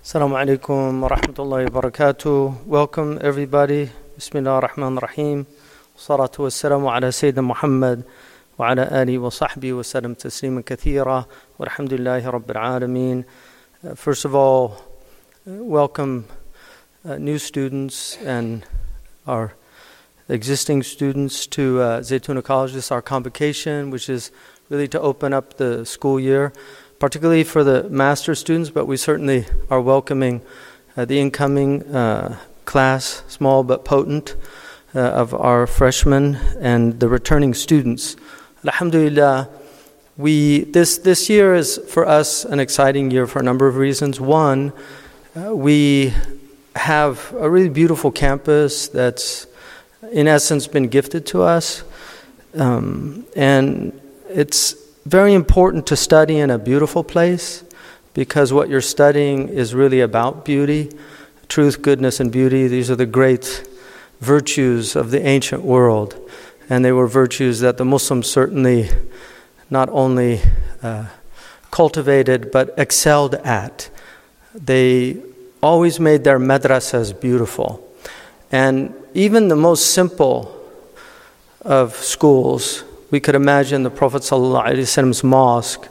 Assalamu alaikum wa rahmatullahi wa barakatuh. Welcome everybody. Bismillah ar-Rahman ar-Rahim. Salatu wa salamu ala Sayyidina Muhammad wa ala alihi wa sahbihi wa sallam tasliman kathira. Walhamdulillahi rabbil alameen. First of all, welcome new students and our existing students to Zaytuna College. This is our convocation, which is really to open up the school year, particularly for the master students, but we certainly are welcoming the incoming class, small but potent, of our freshmen and the returning students. Alhamdulillah, this year is for us an exciting year for a number of reasons. One, we have a really beautiful campus that's in essence been gifted to us, and it's very important to study in a beautiful place, because what you're studying is really about beauty, truth, goodness, and beauty. These are the great virtues of the ancient world, and they were virtues that the Muslims certainly not only cultivated but excelled at. They always made their madrasas beautiful, and even the most simple of schools, we could imagine the Prophet ﷺ's mosque,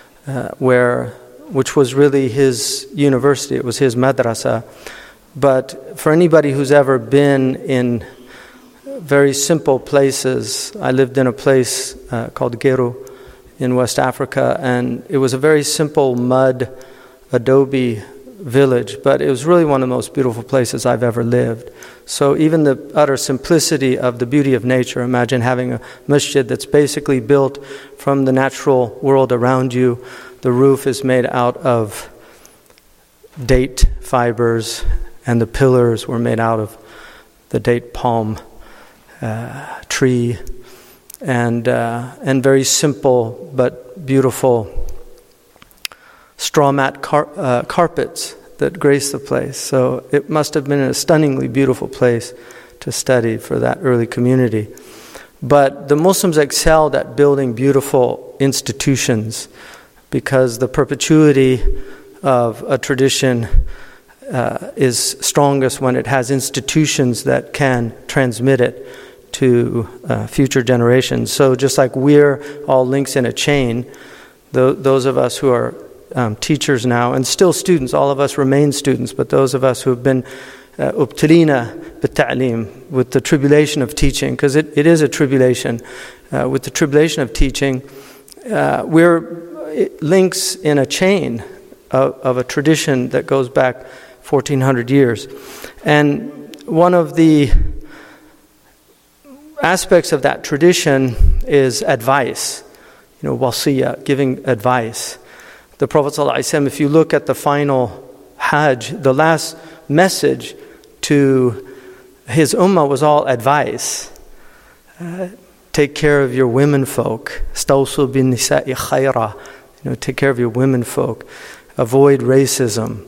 which was really his university, it was his madrasa. But for anybody who's ever been in very simple places, I lived in a place called Geru in West Africa, and it was a very simple mud, adobe village, but it was really one of the most beautiful places I've ever lived. So even the utter simplicity of the beauty of nature, imagine having a masjid that's basically built from the natural world around you. The roof is made out of date fibers, and the pillars were made out of the date palm tree, and very simple but beautiful straw mat carpets that grace the place. So it must have been a stunningly beautiful place to study for that early community. But the Muslims excelled at building beautiful institutions, because the perpetuity of a tradition is strongest when it has institutions that can transmit it to future generations. So just like we're all links in a chain, those of us who are teachers now, and still students, all of us remain students, but those of us who have been ubtalina bit-ta'lim, with the tribulation of teaching, because it is a tribulation, with the tribulation of teaching, we're links in a chain of a tradition that goes back 1400 years. And one of the aspects of that tradition is advice, wasiyah, giving advice. The Prophet ﷺ, if you look at the final Hajj, the last message to his ummah was all advice. Take care of your women folk. Stawsu bin nisa'i khayra. Take care of your women folk. Avoid racism.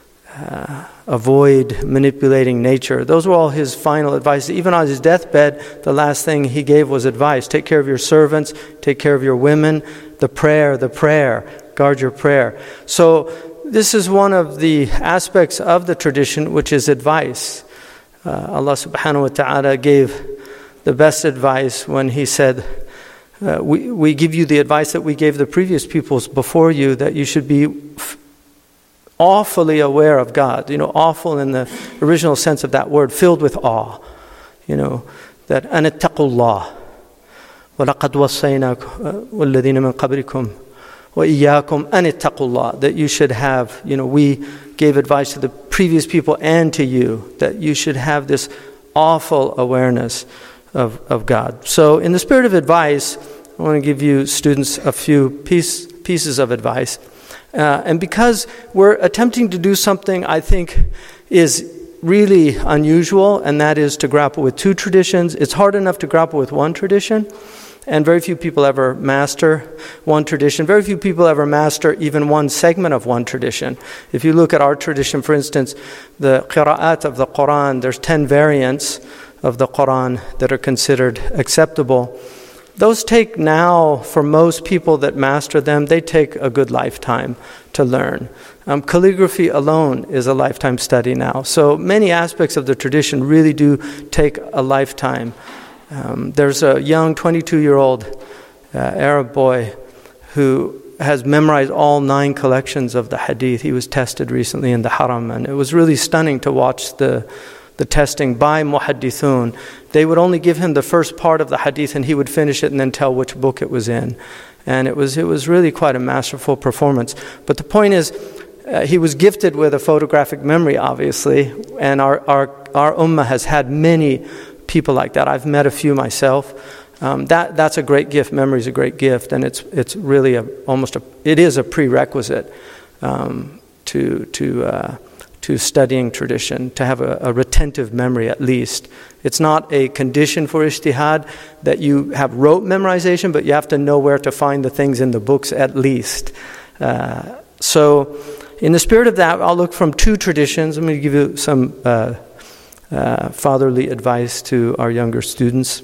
Avoid manipulating nature. Those were all his final advice. Even on his deathbed, the last thing he gave was advice. Take care of your servants. Take care of your women. The prayer. Guard your prayer. So this is one of the aspects of the tradition, which is advice. Allah subhanahu wa ta'ala gave the best advice when He said, we give you the advice that we gave the previous peoples before you, that you should be awfully aware of God. Awful in the original sense of that word, filled with awe. That anittaqullah. وَلَقَدْ وَصَّيْنَا وَالَّذِينَ مِنْ قَبْلِكُمْ وَإِيَّاكُمْ أَنِ that you should have, we gave advice to the previous people and to you, that you should have this awful awareness of God. So in the spirit of advice, I want to give you students a few pieces of advice. And because we're attempting to do something I think is really unusual, and that is to grapple with two traditions. It's hard enough to grapple with one tradition, and very few people ever master one tradition. Very few people ever master even one segment of one tradition. If you look at our tradition, for instance, the qira'at of the Quran, there's 10 variants of the Quran that are considered acceptable. Those take now, for most people that master them, they take a good lifetime to learn. Calligraphy alone is a lifetime study now. So many aspects of the tradition really do take a lifetime. There's a young 22-year-old Arab boy who has memorized all 9 collections of the hadith. He was tested recently in the Haram, and it was really stunning to watch the testing by muhaddithun. They would only give him the first part of the hadith, and he would finish it and then tell which book it was in. And it was really quite a masterful performance. But the point is, he was gifted with a photographic memory, obviously, and our ummah has had many people like that. I've met a few myself. That's a great gift. Memory is a great gift, and it's really it is a prerequisite to studying tradition, to have a retentive memory at least. It's not a condition for ijtihad that you have rote memorization, but you have to know where to find the things in the books at least. So in the spirit of that, I'll look from 2 traditions. I'm going to give you some fatherly advice to our younger students.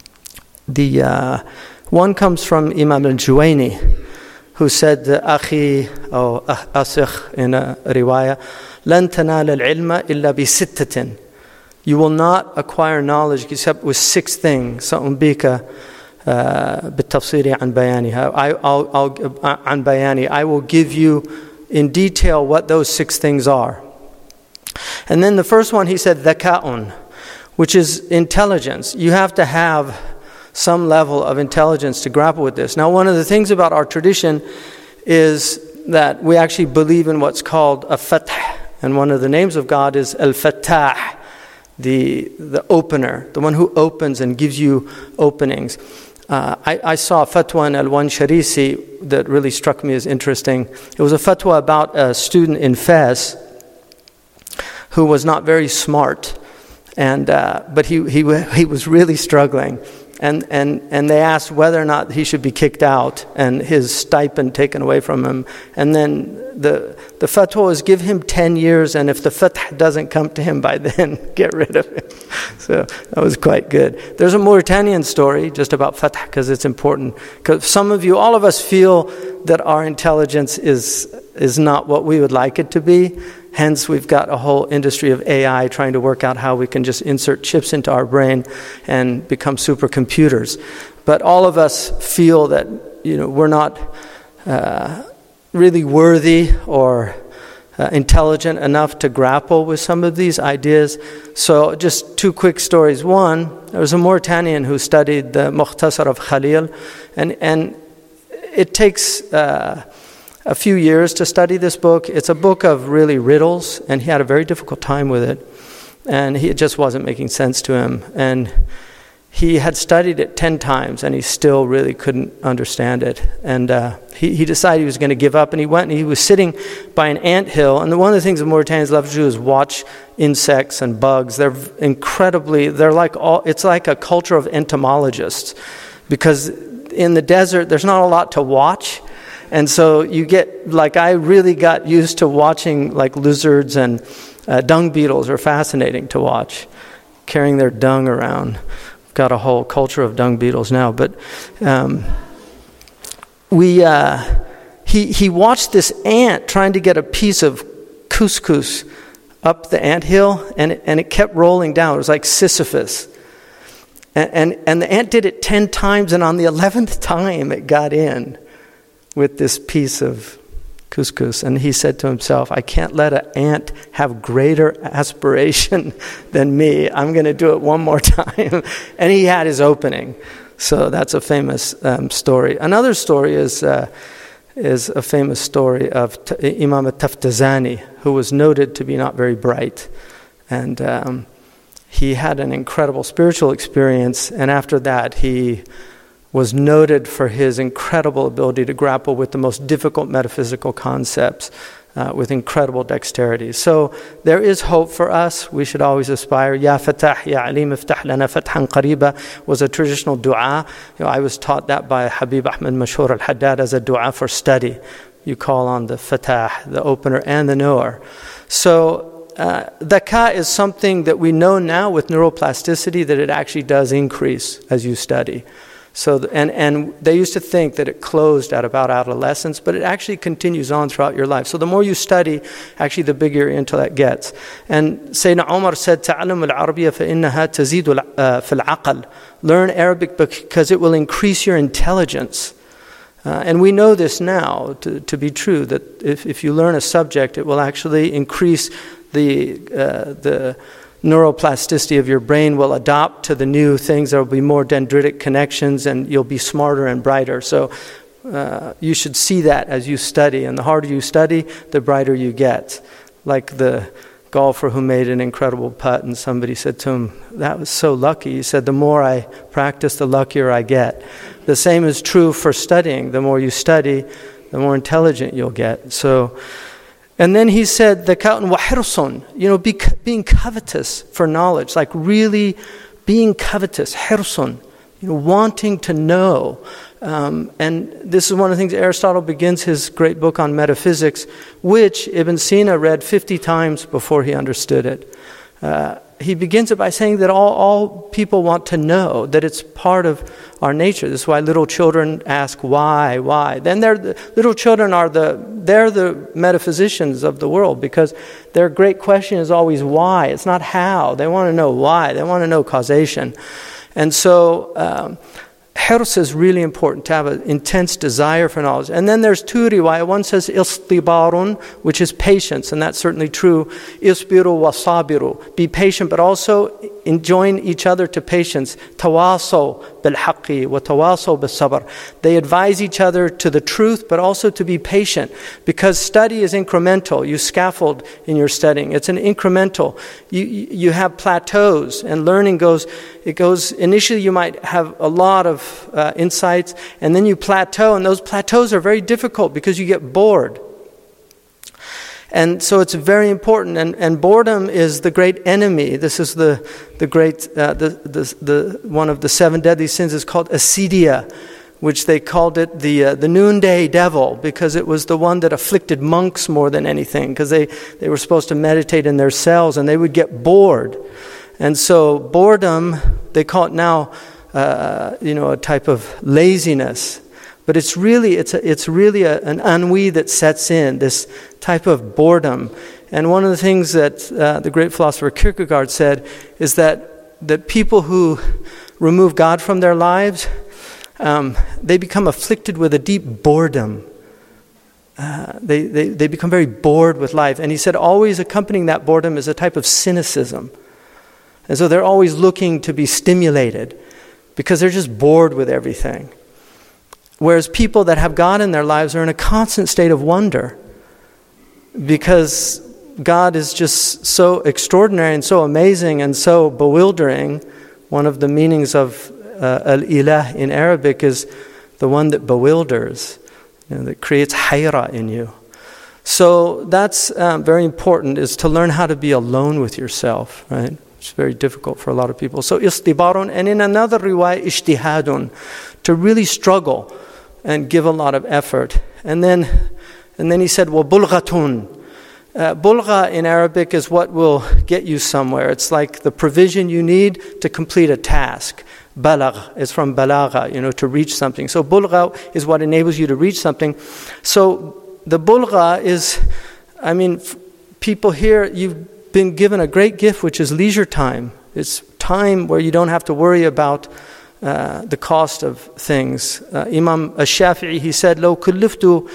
The one comes from Imam al-Juwayni, who said, Akhi, or Asikh in a riwayah, لَن تَنَالَ الْعِلْمَ إِلَّا بِسِتَّةٍ. You will not acquire knowledge except with 6 things. سَأُنْبِيكَ بِالتَّفْصِيلِ عَنْ بَيَانِهَا. عَنْ بَيَانِ. I will give you in detail what those 6 things are. And then the first one, he said, ذَكَاءٌ, which is intelligence. You have to have some level of intelligence to grapple with this. Now, one of the things about our tradition is that we actually believe in what's called a fath. And one of the names of God is Al-Fattah, the opener, the one who opens and gives you openings. I saw a fatwa in Al-Wan Sharisi that really struck me as interesting. It was a fatwa about a student in Fez who was not very smart, but he was really struggling. And they asked whether or not he should be kicked out and his stipend taken away from him. And then the fatwa was give him 10 years, and if the fath doesn't come to him by then, get rid of him. So that was quite good. There's a Mauritanian story just about fath because it's important. Because all of us feel that our intelligence is not what we would like it to be. Hence, we've got a whole industry of AI trying to work out how we can just insert chips into our brain and become supercomputers. But all of us feel that we're not really worthy or intelligent enough to grapple with some of these ideas. So just 2 quick stories. One, there was a Mauritanian who studied the Mukhtasar of Khalil, and it takes a few years to study this book. It's a book of really riddles, and he had a very difficult time with it. And it just wasn't making sense to him. And he had studied it 10 times, and he still really couldn't understand it. And he decided he was going to give up, and he went and he was sitting by an anthill. And one of the things the Mauritanians love to do is watch insects and bugs. It's like a culture of entomologists. Because in the desert, there's not a lot to watch. And so I really got used to watching lizards, and dung beetles are fascinating to watch, carrying their dung around. We've got a whole culture of dung beetles now. But he watched this ant trying to get a piece of couscous up the anthill, and it kept rolling down. It was like Sisyphus. And the ant did it 10 times, and on the 11th time it got in with this piece of couscous. And he said to himself, I can't let an ant have greater aspiration than me. I'm going to do it one more time. And he had his opening. So that's a famous story. Another story is a famous story of Imam al-Taftazani, who was noted to be not very bright. And he had an incredible spiritual experience. And after that, he was noted for his incredible ability to grapple with the most difficult metaphysical concepts with incredible dexterity. So there is hope for us. We should always aspire. Ya Fatah, Ya Alim, iftah lana fathan qariba was a traditional dua. I was taught that by Habib Ahmed Mashhur al-Haddad as a dua for study. You call on the Fatah, the opener, and the knower. So dhaka is something that we know now with neuroplasticity that it actually does increase as you study. So, and they used to think that it closed at about adolescence, but it actually continues on throughout your life. So the more you study, actually the bigger your intellect gets. And Sayyidina Umar said, "Ta'allam al-Arabiyya fa'innaha tazidu fil aql." Learn Arabic because it will increase your intelligence. And we know this now to be true, that if you learn a subject, it will actually increase the neuroplasticity of your brain, will adapt to the new things. There will be more dendritic connections and you'll be smarter and brighter. So you should see that as you study. And the harder you study, the brighter you get. Like the golfer who made an incredible putt, and somebody said to him, "That was so lucky." He said, "The more I practice, the luckier I get." The same is true for studying. The more you study, the more intelligent you'll get. So, and then he said, "Dhaka'un wa hirsun," being covetous for knowledge, like really being covetous, hirsun, wanting to know. And this is one of the things Aristotle begins his great book on metaphysics, which Ibn Sina read 50 times before he understood it. He begins it by saying that all people want to know, that it's part of our nature. This is why little children ask why. Then little children they're the metaphysicians of the world, because their great question is always why. It's not how. They want to know why. They want to know causation. And so hirs is really important, to have an intense desire for knowledge. And then there's two riwayah. One says istibarun, which is patience, and that's certainly true. Isbiru wa sabiru. Be patient, but also join each other to patience. Tawasaw bil haqqi wa tawasaw bil sabr. They advise each other to the truth, but also to be patient, because study is incremental. You scaffold in your studying. It's an incremental. You have plateaus, and learning goes. Initially you might have a lot of insights, and then you plateau, and those plateaus are very difficult because you get bored. And so it's very important, and boredom is the great enemy. This is the great one of the 7 deadly sins is called acedia, which they called it the noonday devil, because it was the one that afflicted monks more than anything, because they were supposed to meditate in their cells and they would get bored. And so boredom, they call it now, a type of laziness. But it's really an ennui that sets in, this type of boredom. And one of the things that the great philosopher Kierkegaard said is that people who remove God from their lives, they become afflicted with a deep boredom. They become very bored with life. And he said always accompanying that boredom is a type of cynicism. And so they're always looking to be stimulated because they're just bored with everything. Whereas people that have God in their lives are in a constant state of wonder, because God is just so extraordinary and so amazing and so bewildering. One of the meanings of al-ilah in Arabic is the one that bewilders, that creates hayra in you. So that's very important, is to learn how to be alone with yourself, right? It's very difficult for a lot of people. So istibarun, and in another riwayah, ijtihadun, to really struggle and give a lot of effort. And then he said, wa bulghatun. Bulgha in Arabic is what will get you somewhere. It's like the provision you need to complete a task. Balagh is from balagha, to reach something. So bulgha is what enables you to reach something. So the bulgha is, people here, you've been given a great gift, which is leisure time. It's time where you don't have to worry about the cost of things. Imam al-Shafi'i, he said, لو كلفت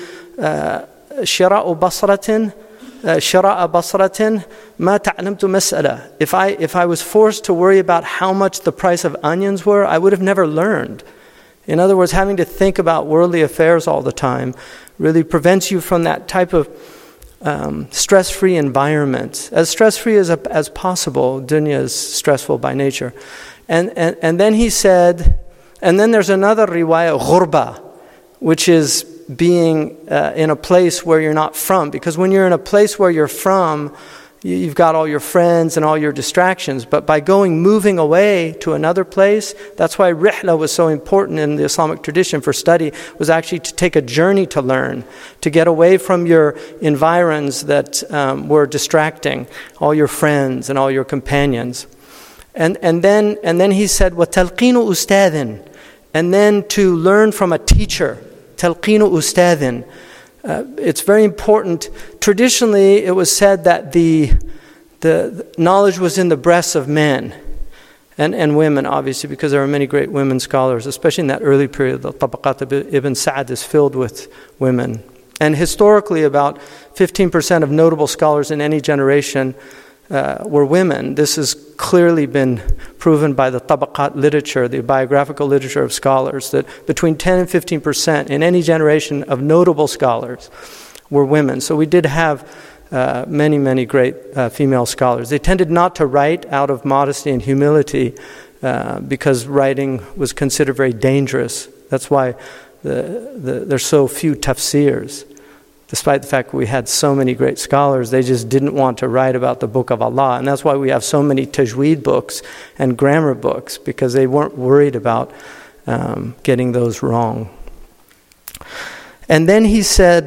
شراء بصرة شراء بصرة ما تعلمت مسألة. If I was forced to worry about how much the price of onions were, I would have never learned. In other words, having to think about worldly affairs all the time really prevents you from that type of stress-free environment. As stress-free as possible. Dunya is stressful by nature. And then he said, and then there's another riwayah, ghurba, which is being in a place where you're not from. Because when you're in a place where you're from, you've got all your friends and all your distractions. But by moving away to another place, that's why rihla was so important in the Islamic tradition for study, was actually to take a journey to learn, to get away from your environs that were distracting, all your friends and all your companions. And then he said, وَتَلْقِينُ أُسْتَاذٍ, and then to learn from a teacher, talqinu ustadhin. It's very important. Traditionally, it was said that the knowledge was in the breasts of men and women, obviously, because there are many great women scholars, especially in that early period. The Tabaqat of Ibn Sa'd is filled with women. And historically, about 15% of notable scholars in any generation were women. This has clearly been proven by the Tabaqat literature, the biographical literature of scholars, that between 10 and 15% in any generation of notable scholars were women. So we did have many, many great female scholars. They tended not to write out of modesty and humility because writing was considered very dangerous. That's why there's so few tafsirs. Despite the fact we had so many great scholars, they just didn't want to write about the Book of Allah. And that's why we have so many tajweed books and grammar books, because they weren't worried about getting those wrong. And then he said,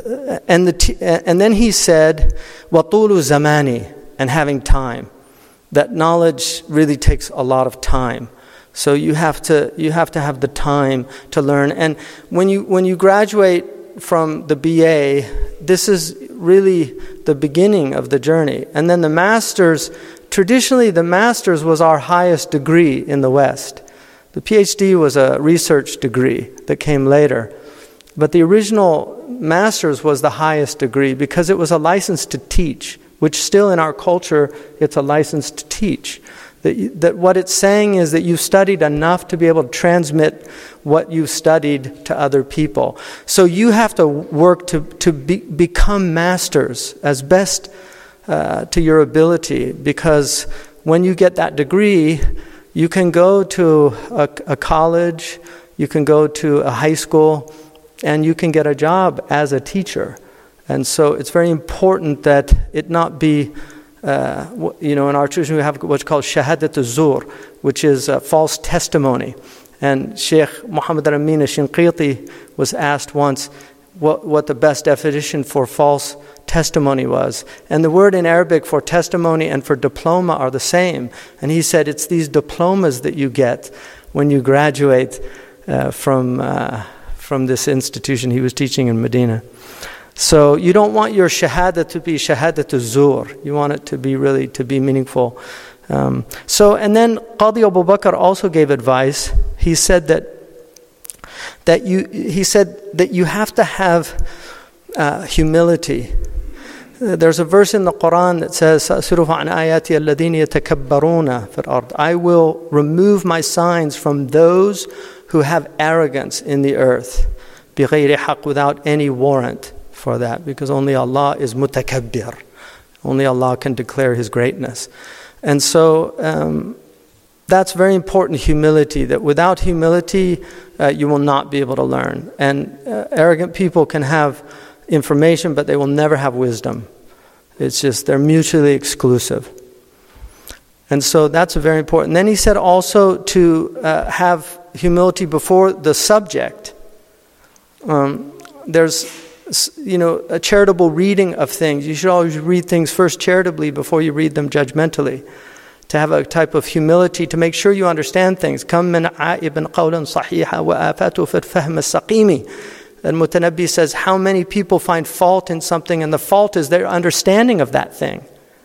وَطُولُ zamani, and having time. That knowledge really takes a lot of time. So you have to have the time to learn. And when you graduate from the BA, this is really the beginning of the journey. And then the master's, traditionally the master's was our highest degree in the West. The PhD was a research degree that came later. But the original master's was the highest degree because it was a license to teach, which still in our culture, it's a license to teach. That what it's saying is that you've studied enough to be able to transmit what you've studied to other people. So you have to work to become masters as best to your ability, because when you get that degree, you can go to a college, you can go to a high school, and you can get a job as a teacher. And so it's very important that it not be... in our tradition we have what's called shahadat al-zur, which is false testimony. And Sheikh Muhammad al-Amin al-Shinqiti was asked once what the best definition for false testimony was. And the word in Arabic for testimony and for diploma are the same. And he said it's these diplomas that you get when you graduate from this institution. He was teaching in Medina. So you don't want your shahada to be shahadat al-zur. You want it to be meaningful. And then Qadi Abu Bakr also gave advice. He said that you have to have humility. There's a verse in the Quran that says, "Sa'asrifu an ayati alladhina yatakabbaruna fil ard." I will remove my signs from those who have arrogance in the earth, bighayri haqq, without any warrant for that, because only Allah is mutakabbir. Only Allah can declare His greatness. And so that's very important, humility, that without humility you will not be able to learn. And arrogant people can have information, but they will never have wisdom. It's just, they're mutually exclusive. And so that's very important. And then he said also to have humility before the subject. There's a charitable reading of things. You should always read things first charitably before you read them judgmentally. To have a type of humility to make sure you understand things. كَمْ مِنْ عَائِبٍ قَوْلًا صَحِيحًا وَآفَاتُ فِي الْفَهْمِ السَّقِيمِ. And Mutanabbi says, how many people find fault in something, and the fault is their understanding of that thing.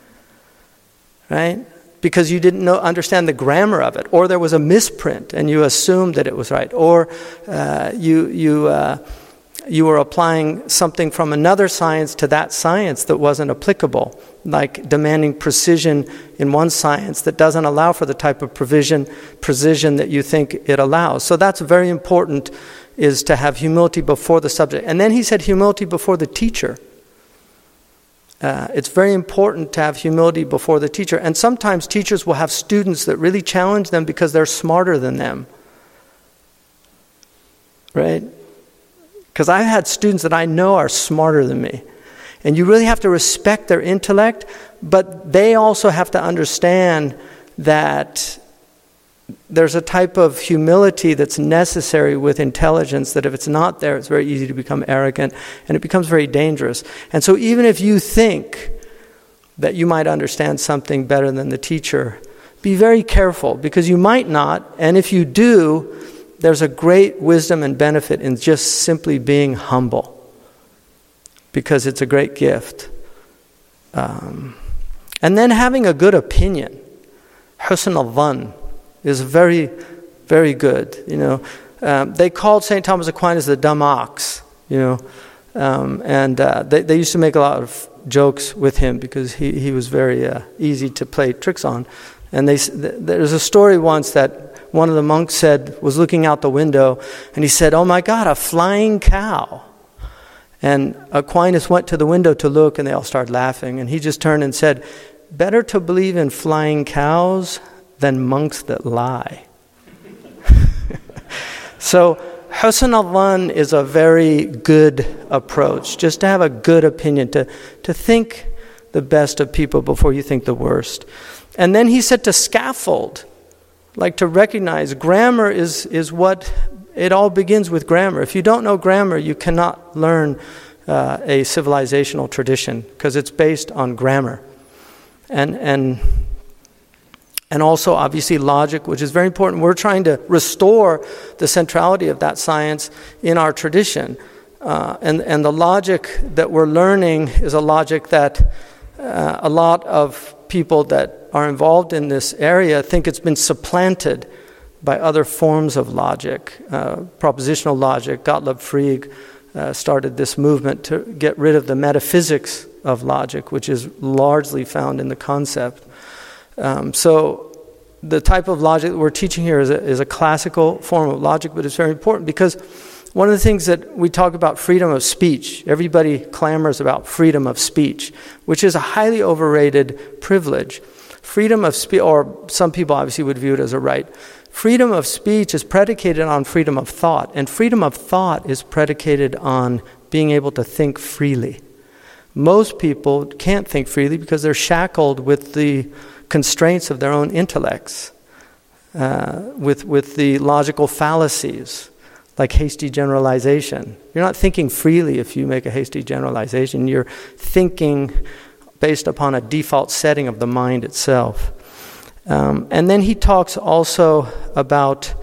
Right? Because you didn't understand the grammar of it, or there was a misprint and you assumed that it was right, or you were applying something from another science to that science that wasn't applicable, like demanding precision in one science that doesn't allow for the type of precision that you think it allows. So that's very important, is to have humility before the subject. And then he said humility before the teacher. It's very important to have humility before the teacher. And sometimes teachers will have students that really challenge them because they're smarter than them. Right? Because I've had students that I know are smarter than me. And you really have to respect their intellect, but they also have to understand that there's a type of humility that's necessary with intelligence, that if it's not there, it's very easy to become arrogant, and it becomes very dangerous. And so even if you think that you might understand something better than the teacher, be very careful, because you might not, and if you do, there's a great wisdom and benefit in just simply being humble, because it's a great gift. And then having a good opinion. Husn al-dhann is very, very good. They called St. Thomas Aquinas the dumb ox, and they used to make a lot of jokes with him because he was very easy to play tricks on. And there's a story once that one of the monks was looking out the window, and he said, "Oh my God, a flying cow." And Aquinas went to the window to look, and they all started laughing. And he just turned and said, "Better to believe in flying cows than monks that lie." So Husn al-dhann is a very good approach, just to have a good opinion, to think the best of people before you think the worst. And then he said to scaffold, like to recognize grammar is what, it all begins with grammar. If you don't know grammar, you cannot learn a civilizational tradition, because it's based on grammar. And also, obviously, logic, which is very important. We're trying to restore the centrality of that science in our tradition. And the logic that we're learning is a logic that a lot of people that are involved in this area think it's been supplanted by other forms of logic. Propositional logic. Gottlob Frege started this movement to get rid of the metaphysics of logic, which is largely found in the concept. So the type of logic that we're teaching here is a classical form of logic, but it's very important because one of the things that we talk about, freedom of speech. Everybody clamors about freedom of speech, which is a highly overrated privilege. Freedom of speech, or some people obviously would view it as a right. Freedom of speech is predicated on freedom of thought, and freedom of thought is predicated on being able to think freely. Most people can't think freely because they're shackled with the constraints of their own intellects, with the logical fallacies, like hasty generalization. You're not thinking freely if you make a hasty generalization. You're thinking based upon a default setting of the mind itself. And then he talks also about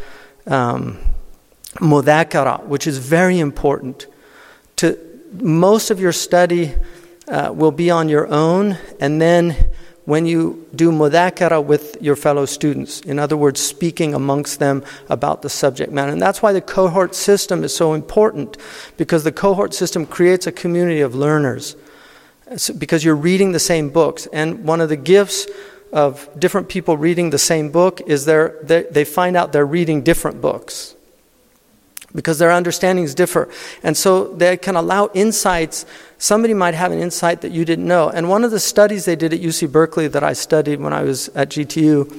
mudhakara, which is very important. Most of your study will be on your own, and then when you do mudhakara with your fellow students, in other words, speaking amongst them about the subject matter. And that's why the cohort system is so important, because the cohort system creates a community of learners, because you're reading the same books. And one of the gifts of different people reading the same book is they find out they're reading different books, because their understandings differ. And so they can allow insights. Somebody might have an insight that you didn't know. And one of the studies they did at UC Berkeley that I studied when I was at GTU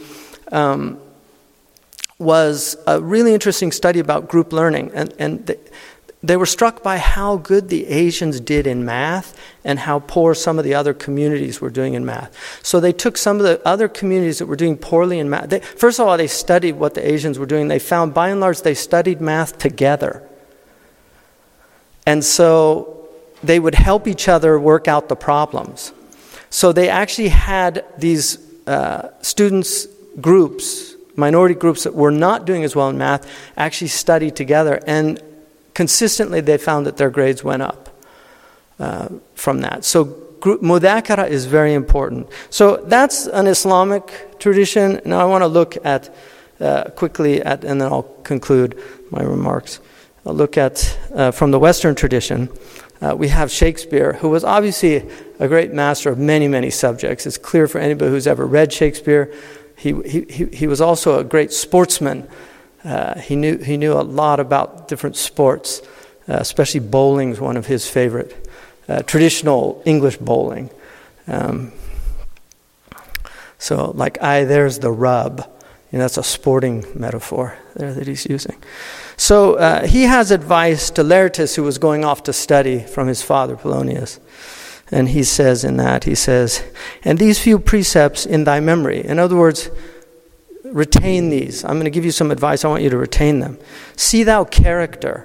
was a really interesting study about group learning. And they were struck by how good the Asians did in math and how poor some of the other communities were doing in math. So they took some of the other communities that were doing poorly in math. First of all, they studied what the Asians were doing. They found, by and large, they studied math together. And so they would help each other work out the problems. So they actually had these students groups, minority groups that were not doing as well in math, actually study together. And consistently, they found that their grades went up from that. So mudhakara is very important. So that's an Islamic tradition. Now I want to look at quickly at, and then I'll conclude my remarks. I'll look at from the Western tradition. We have Shakespeare, who was obviously a great master of many, many subjects. It's clear for anybody who's ever read Shakespeare. He was also a great sportsman. He knew a lot about different sports, especially bowling is one of his favorite, traditional English bowling. So like, there's the rub. That's a sporting metaphor there that he's using. So he has advice to Laertes, who was going off to study from his father Polonius. And he says, "And these few precepts in thy memory." In other words, retain these. I'm going to give you some advice. I want you to retain them. "See thou character."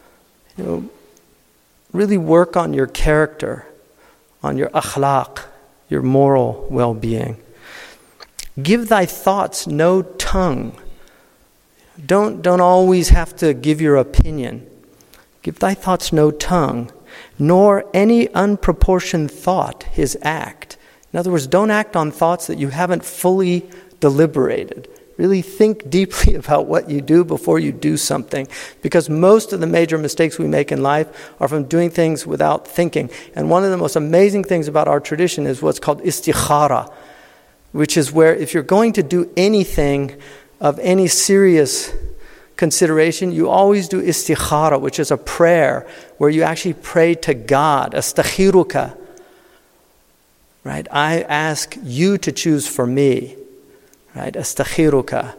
Really work on your character, on your akhlaq, your moral well-being. "Give thy thoughts no tongue." Don't always have to give your opinion. Give thy thoughts no tongue, nor any unproportioned thought his act. In other words, don't act on thoughts that you haven't fully deliberated. Really think deeply about what you do before you do something, because most of the major mistakes we make in life are from doing things without thinking. And one of the most amazing things about our tradition is what's called istikhara, which is where if you're going to do anything of any serious consideration, you always do istikhara, which is a prayer where you actually pray to God, astakhiruka. Right? I ask you to choose for me. Right? Astakhiruka.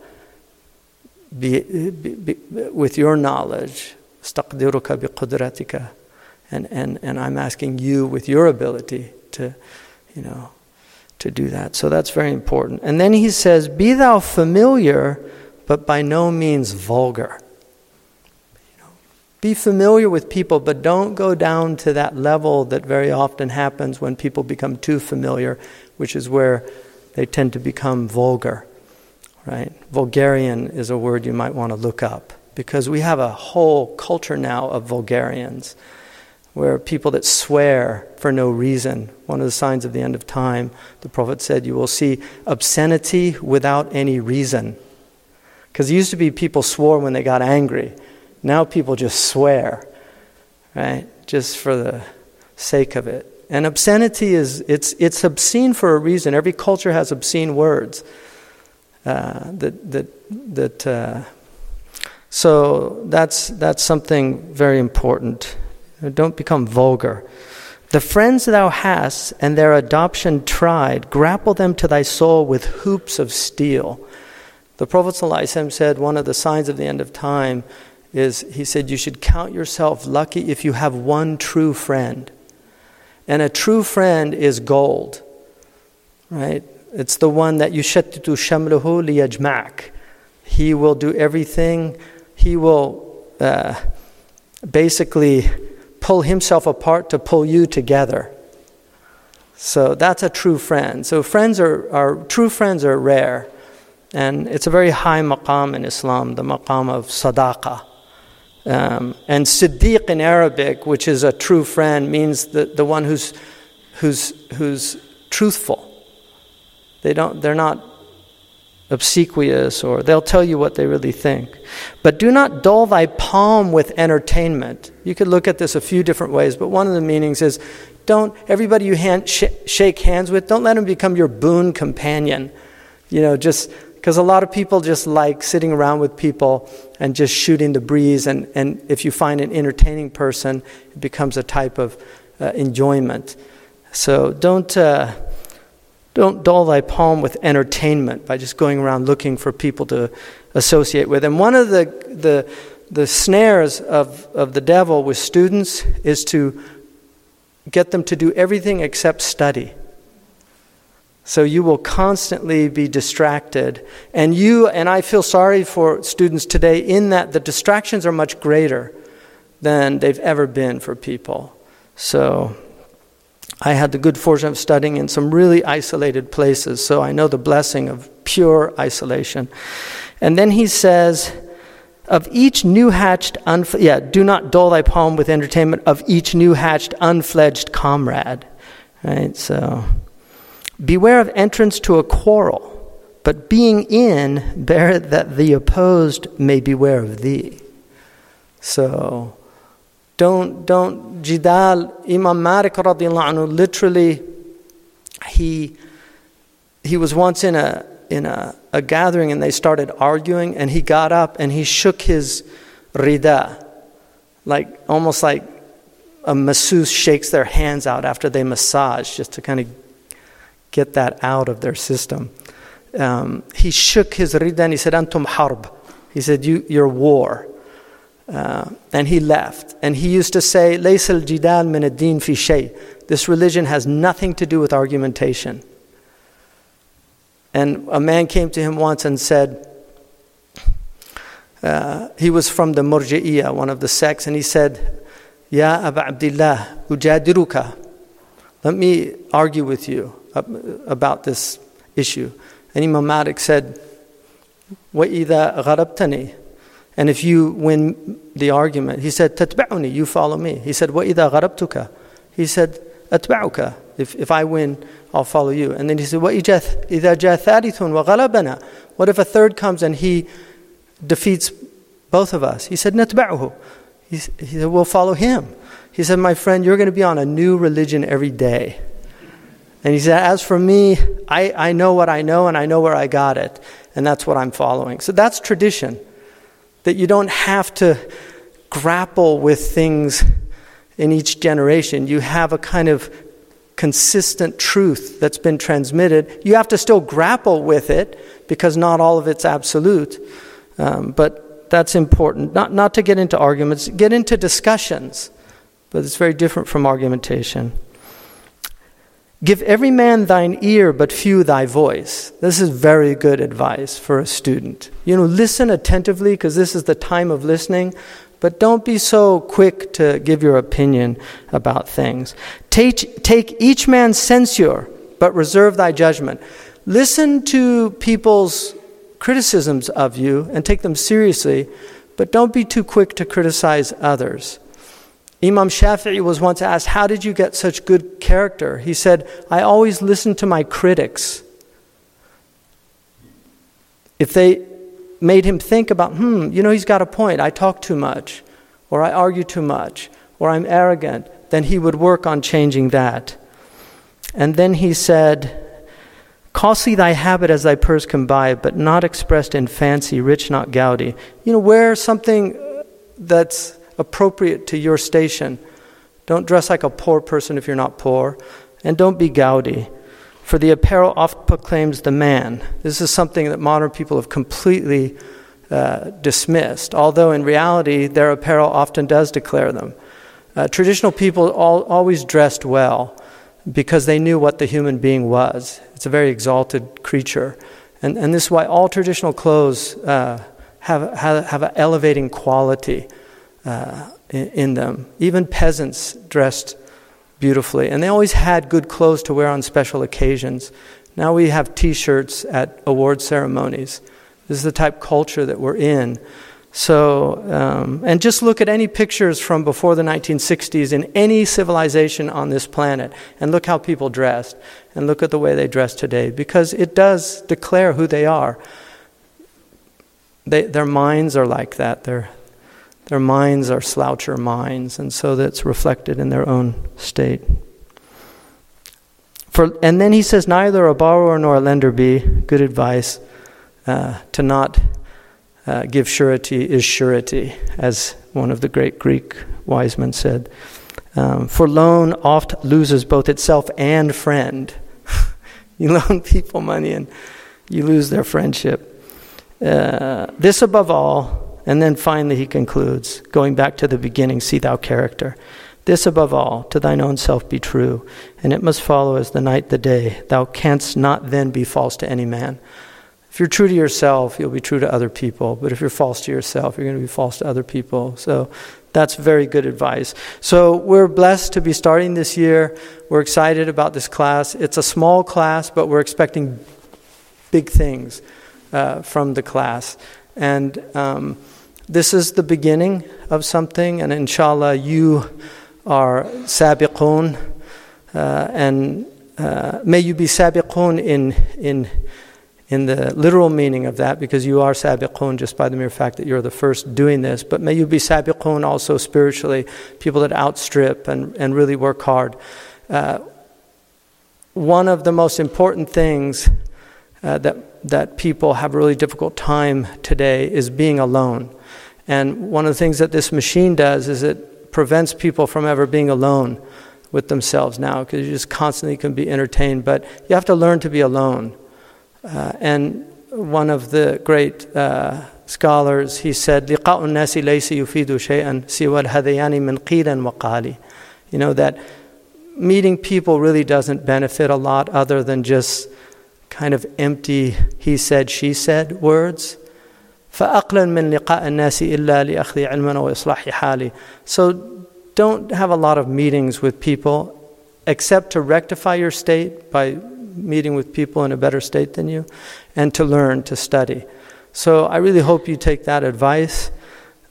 With your knowledge. Astaqdiruka biqudratika. And I'm asking you with your ability to do that. So that's very important. And then he says, be thou familiar, but by no means vulgar. Be familiar with people, but don't go down to that level that very often happens when people become too familiar, which is where they tend to become vulgar. Right? Vulgarian is a word you might want to look up, because we have a whole culture now of vulgarians, where people that swear for no reason. One of the signs of the end of time, the Prophet said, you will see obscenity without any reason. Because it used to be people swore when they got angry. Now people just swear, right? Just for the sake of it. And obscenity it's obscene for a reason. Every culture has obscene words. So that's something very important. Don't become vulgar. The friends thou hast and their adoption tried, grapple them to thy soul with hoops of steel. The Prophet ﷺ said one of the signs of the end of time is, he said, you should count yourself lucky if you have one true friend. And a true friend is gold, right? It's the one that yushattitu shamluhu liyajma'ak. He will do everything. He will basically pull himself apart to pull you together. So that's a true friend. So true friends are rare. And it's a very high maqam in Islam, the maqam of sadaqah. And siddiq in Arabic, which is a true friend, means the one who's truthful. They're not obsequious, or they'll tell you what they really think. But do not dull thy palm with entertainment. You could look at this a few different ways, but one of the meanings is, everybody you shake hands with, don't let them become your boon companion. Just because a lot of people just like sitting around with people and just shooting the breeze, and if you find an entertaining person, it becomes a type of enjoyment. So don't dull thy palm with entertainment by just going around looking for people to associate with. And one of the snares of the devil with students is to get them to do everything except study. So you will constantly be distracted. And I feel sorry for students today in that the distractions are much greater than they've ever been for people. So I had the good fortune of studying in some really isolated places, so I know the blessing of pure isolation. And then he says, of each new-hatched, do not dull thy palm with entertainment of each new-hatched, unfledged comrade. Right, so beware of entrance to a quarrel, but being in, bear it that the opposed may beware of thee. So don't jidal. Imam Malik radiallahu anhu, literally, he was once in a gathering and they started arguing, and he got up and he shook his rida, almost like a masseuse shakes their hands out after they massage, just to kind of get that out of their system. He shook his rida and he said, Antum harb. He said, you're war. And he left. And he used to say, Laysa al-jidal min ad-din fi shay. This religion has nothing to do with argumentation. And a man came to him once and said, he was from the Murji'iyah, one of the sects, and he said, Ya Aba Abdillah, ujadiruka. Let me argue with you about this issue. And Imam Malik said, وَإِذَا غَرَبْتَنِي And if you win the argument, he said, تَتْبَعُنِي, you follow me. He said, وَإِذَا غَرَبْتُكَ, he said, أَتْبَعُكَ, if I win, I'll follow you. And then he said, وَإِذَا جَاءَ ثَالِثٌ وَغَلَبَنَا, what if a third comes and he defeats both of us? He said, نَتْبَعُهُ, he said, we'll follow him. He said, my friend, you're going to be on a new religion every day. And he said, as for me, I know what I know and I know where I got it. And that's what I'm following. So that's tradition. That you don't have to grapple with things in each generation. You have a kind of consistent truth that's been transmitted. You have to still grapple with it because not all of it's absolute. But that's important. Not to get into arguments, get into discussions. But it's very different from argumentation. Give every man thine ear, but few thy voice. This is very good advice for a student. Listen attentively because this is the time of listening, but don't be so quick to give your opinion about things. Take each man's censure, but reserve thy judgment. Listen to people's criticisms of you and take them seriously, but don't be too quick to criticize others. Imam Shafi'i was once asked, how did you get such good character? He said, I always listen to my critics. If they made him think about, he's got a point, I talk too much, or I argue too much, or I'm arrogant, then he would work on changing that. And then he said, costly thy habit as thy purse can buy, but not expressed in fancy, rich not gaudy. Wear something that's appropriate to your station. Don't dress like a poor person if you're not poor, and don't be gaudy. For the apparel oft proclaims the man. This is something that modern people have completely dismissed, although in reality their apparel often does declare them. Traditional people always dressed well because they knew what the human being was. It's a very exalted creature. And this is why all traditional clothes have an elevating quality in them. Even peasants dressed beautifully. And they always had good clothes to wear on special occasions. Now we have T-shirts at award ceremonies. This is the type of culture that we're in. So, and just look at any pictures from before the 1960s in any civilization on this planet, and look how people dressed, and look at the way they dress today, because it does declare who they are. Their minds are like that. Their minds are sloucher minds, and so that's reflected in their own state. And then he says, neither a borrower nor a lender be. Good advice. To not give surety is surety, as one of the great Greek wise men said. For loan oft loses both itself and friend. You loan people money and you lose their friendship. This above all, and then finally he concludes, going back to the beginning, see thou character. This above all, to thine own self be true, and it must follow as the night the day. Thou canst not then be false to any man. If you're true to yourself, you'll be true to other people. But if you're false to yourself, you're going to be false to other people. So that's very good advice. So we're blessed to be starting this year. We're excited about this class. It's a small class, but we're expecting big things from the class. And this is the beginning of something, and inshallah you are sabiqun, and may you be sabiqun in the literal meaning of that, because you are sabiqun just by the mere fact that you're the first doing this, but may you be sabiqun also spiritually, people that outstrip and really work hard. One of the most important things that people have a really difficult time today is being alone. And one of the things that this machine does is it prevents people from ever being alone with themselves now, because you just constantly can be entertained. But you have to learn to be alone. And one of the great scholars, he said, لِقَاءُ النَّاسِ لَيْسِ يُفِيدُ شَيْئًا سِوَى الْهَذَيَانِ مِنْ قِيلًا وَقَالِ. That meeting people really doesn't benefit a lot other than just kind of empty he said, she said words. فَأَقْلًا مِنْ لِقَاءِ النَّاسِ إِلَّا لِأَخْذِ عِلْمًا وَإِصْلَاحِ حَالِ. So don't have a lot of meetings with people except to rectify your state by meeting with people in a better state than you, and to learn, to study. So I really hope you take that advice.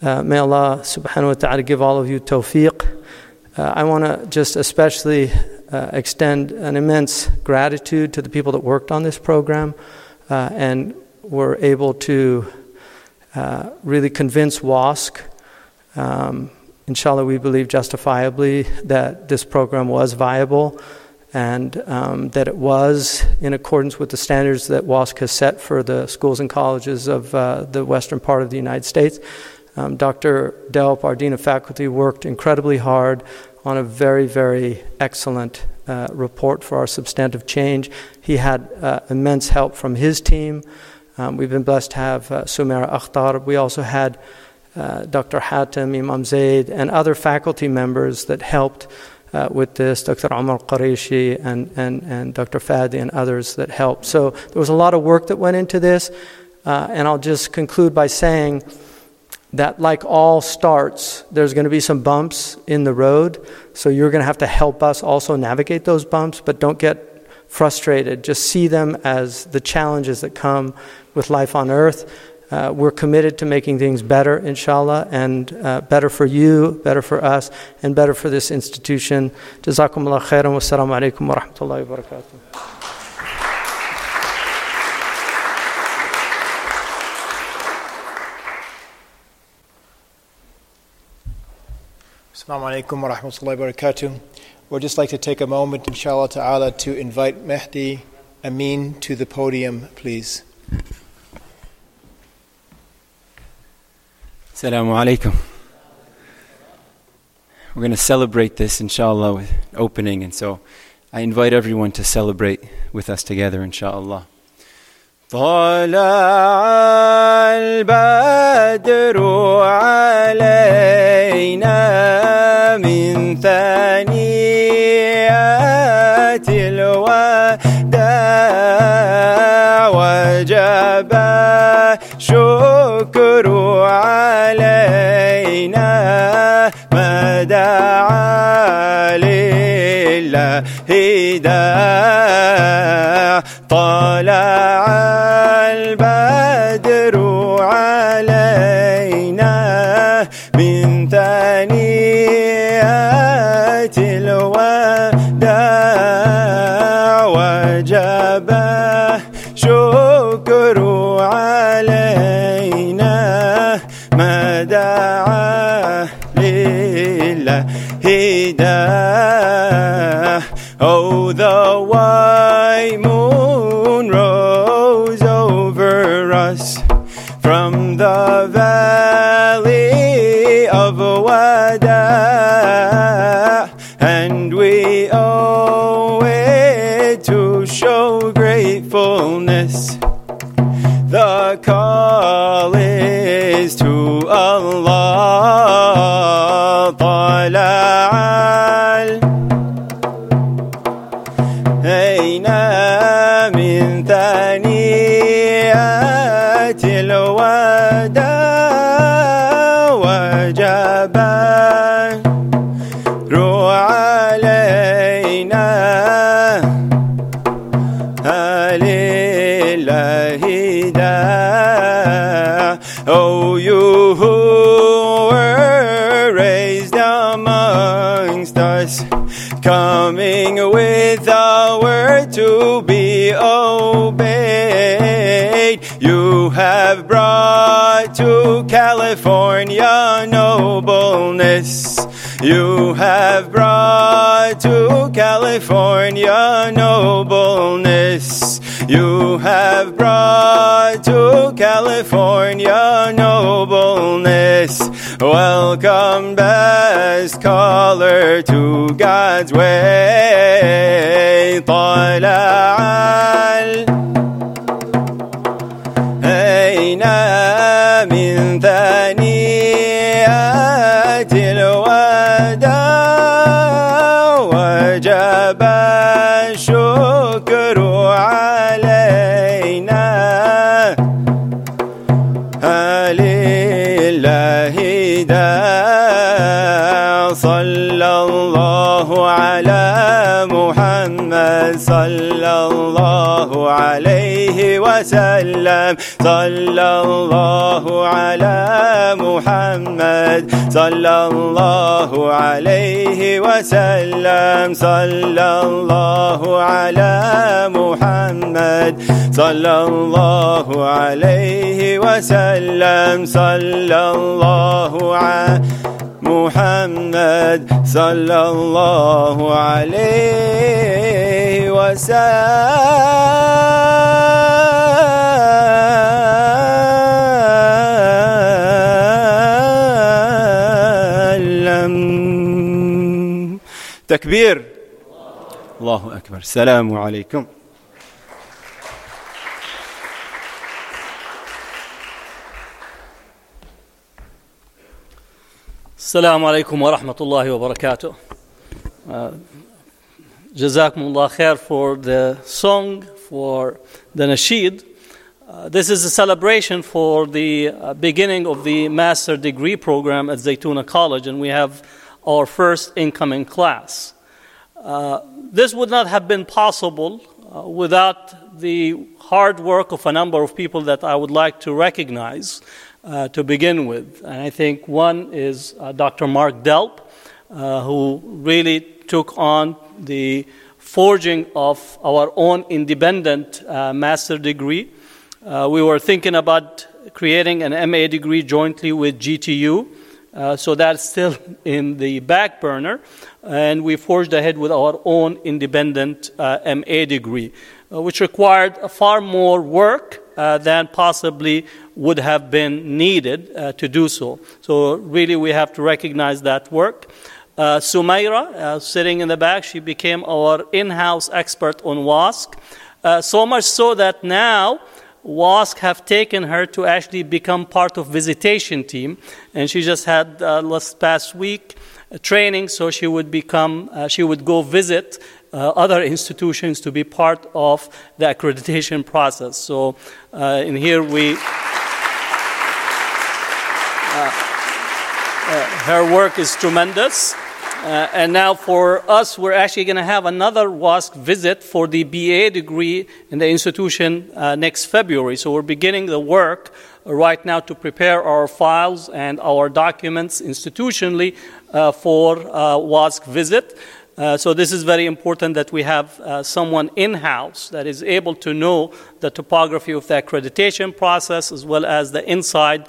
May Allah subhanahu wa ta'ala give all of you tawfiq. I want to just especially extend an immense gratitude to the people that worked on this program and were able to really convince WASC, inshallah we believe justifiably, that this program was viable and that it was in accordance with the standards that WASC has set for the schools and colleges of the western part of the United States. Dr. Delp, our Dean of Faculty, worked incredibly hard on a very, very excellent report for our substantive change. He had immense help from his team. We've been blessed to have Sumaira Akhtar. We also had Dr. Hatem, Imam Zaid, and other faculty members that helped with this, Dr. Omar Quraishi and Dr. Fadi and others that helped. So there was a lot of work that went into this, and I'll just conclude by saying that like all starts, there's going to be some bumps in the road, so you're going to have to help us also navigate those bumps, but don't get frustrated. Just see them as the challenges that come with life on earth. We're committed to making things better, inshallah, and better for you, better for us, and better for this institution. Jazakumullah khairan wa assalamu alaikum wa rahmatullahi wa barakatuh. Assalamu alaikum wa rahmatullahi wa barakatuh. We'd just like to take a moment, inshallah ta'ala, to invite Mehdi Amin to the podium, please. Assalamu alaikum. We're going to celebrate this, inshallah, with opening, and so I invite everyone to celebrate with us together, inshallah. طلع البدر علينا من ثنيات الوداع وجب الشكر علينا ما دعا لله داع طلع البدر علينا من ثنيات الوداع وجب شكر علينا ما دعا لله داع. Oh, the white moon rose over us from the valley of Wada, and we owe it to show gratefulness. The call is to Allah. طلع من ثنيات الوداع وجب علينا لله داع. Oh, you who were raised amongst us, coming with a word to be obeyed, you have brought to California nobleness. You have brought to California nobleness. You have brought to California nobleness. Welcome, best caller to God's way. طلع علينا من ثنيات الوداع وجب الشكر علينا لله داع. صلى الله على محمد محمد صلى الله عليه وسلم صلى الله على محمد صلى الله عليه وسلم صلى الله على محمد صلى الله عليه وسلم صلى الله على محمد صلى الله عليه وسلم. تكبير. الله أكبر. السلام عليكم. Assalamu alaikum wa rahmatullahi wa barakatuh. Jazakumullah khair for the song, for the nasheed. This is a celebration for the beginning of the master degree program at Zaytuna College, and we have our first incoming class. This would not have been possible without the hard work of a number of people that I would like to recognize. To begin with. And I think one is Dr. Mark Delp, who really took on the forging of our own independent master degree. We were thinking about creating an MA degree jointly with GTU, so that's still in the back burner. And we forged ahead with our own independent MA degree, which required far more work than possibly would have been needed to do so. So really we have to recognize that work. Sumaira, sitting in the back, she became our in-house expert on WASC. So much so that now WASC have taken her to actually become part of visitation team. And she just had last past week training, so she would go visit other institutions to be part of the accreditation process. So in here her work is tremendous. And now for us, we're actually going to have another WASC visit for the BA degree in the institution next February. So we're beginning the work right now to prepare our files and our documents institutionally for WASC visit. So this is very important that we have someone in-house that is able to know the topography of the accreditation process as well as the inside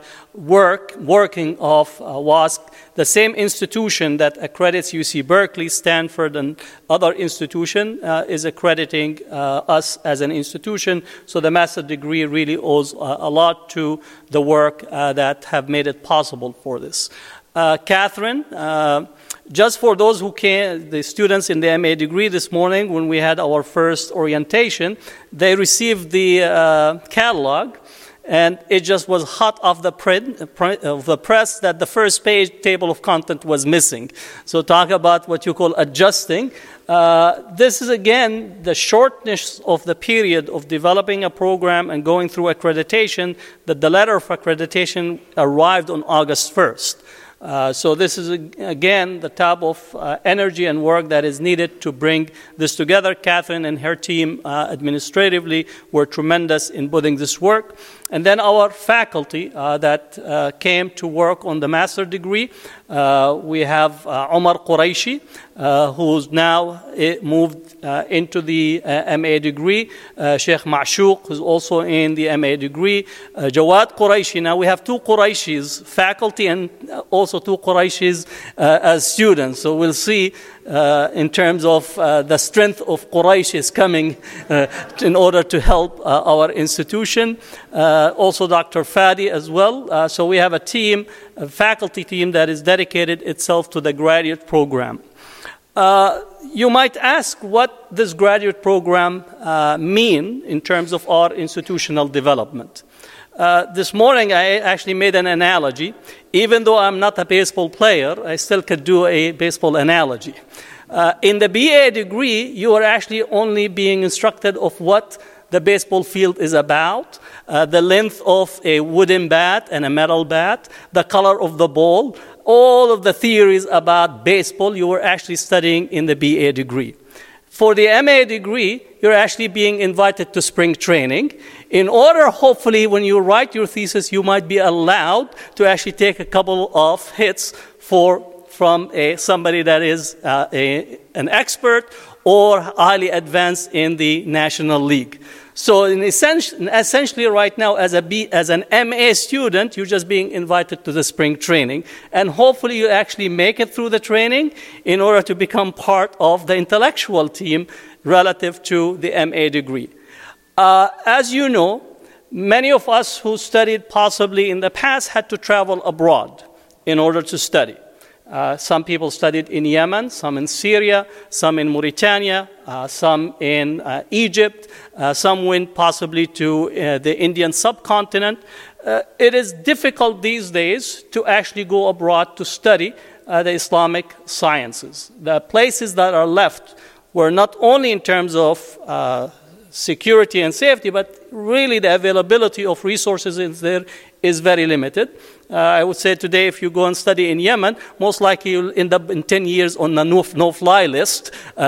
working of WASC. The same institution that accredits UC Berkeley, Stanford, and other institutions is accrediting us as an institution. So the master degree really owes a lot to the work that have made it possible for this. Catherine, just for those who came, the students in the MA degree this morning, when we had our first orientation, they received the catalog, and it just was hot off the press that the first page table of content was missing. So talk about what you call adjusting. This is, again, the shortness of the period of developing a program and going through accreditation, that the letter of accreditation arrived on August 1st. So this is, again, the type of energy and work that is needed to bring this together. Catherine and her team administratively were tremendous in putting this work. And then our faculty that came to work on the master degree, we have Omar Quraishi, who's now moved into the MA degree, Sheikh Ma'shuq, who's also in the MA degree, Jawad Quraishi. Now we have two Quraishis, faculty, and also two Quraishis as students. So we'll see in terms of the strength of Quraish is coming in order to help our institution. Also Dr. Fadi as well. So we have a team, a faculty team that is dedicated itself to the graduate program. You might ask what this graduate program mean in terms of our institutional development. This morning I actually made an analogy. Even though I'm not a baseball player, I still could do a baseball analogy. In the BA degree, you are actually only being instructed of what the baseball field is about, the length of a wooden bat and a metal bat, the color of the ball, all of the theories about baseball you were actually studying in the BA degree. For the MA degree, you're actually being invited to spring training. In order, hopefully, when you write your thesis, you might be allowed to actually take a couple of hits from somebody that is an expert or highly advanced in the National League. So essentially right now, as an MA student, you're just being invited to the spring training. And hopefully you actually make it through the training in order to become part of the intellectual team relative to the MA degree. As you know, many of us who studied possibly in the past had to travel abroad in order to study. Some people studied in Yemen, some in Syria, some in Mauritania, some in Egypt, some went possibly to the Indian subcontinent. It is difficult these days to actually go abroad to study the Islamic sciences. The places that are left were not only in terms of security and safety, but really the availability of resources in there is very limited. I would say today, if you go and study in Yemen, most likely you'll end up in 10 years on the no-fly list,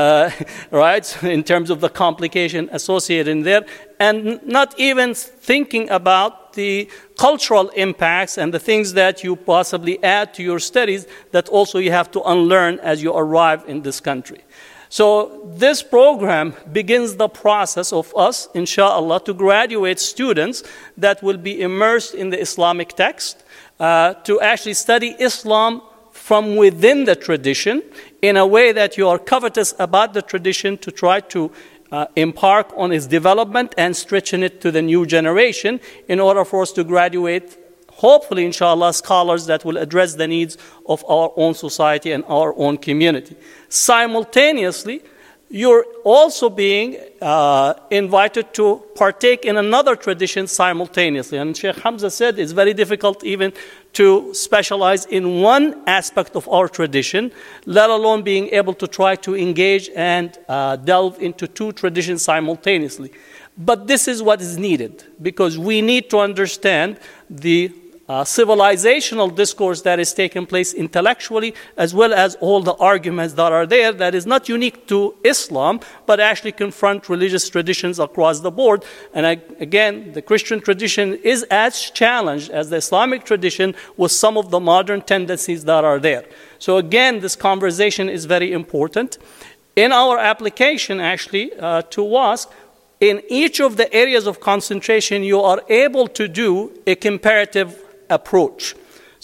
right, in terms of the complication associated in there, and not even thinking about the cultural impacts and the things that you possibly add to your studies that also you have to unlearn as you arrive in this country. So this program begins the process of us, inshallah, to graduate students that will be immersed in the Islamic text, to actually study Islam from within the tradition in a way that you are covetous about the tradition to try to embark on its development and stretching it to the new generation in order for us to graduate, hopefully, inshallah, scholars that will address the needs of our own society and our own community. Simultaneously, you're also being invited to partake in another tradition simultaneously. And Sheikh Hamza said it's very difficult even to specialize in one aspect of our tradition, let alone being able to try to engage and delve into two traditions simultaneously. But this is what is needed, because we need to understand the civilizational discourse that is taking place intellectually, as well as all the arguments that are there that is not unique to Islam, but actually confront religious traditions across the board. And again, the Christian tradition is as challenged as the Islamic tradition with some of the modern tendencies that are there. So again, this conversation is very important. In our application, actually, to WASC, in each of the areas of concentration, you are able to do a comparative approach.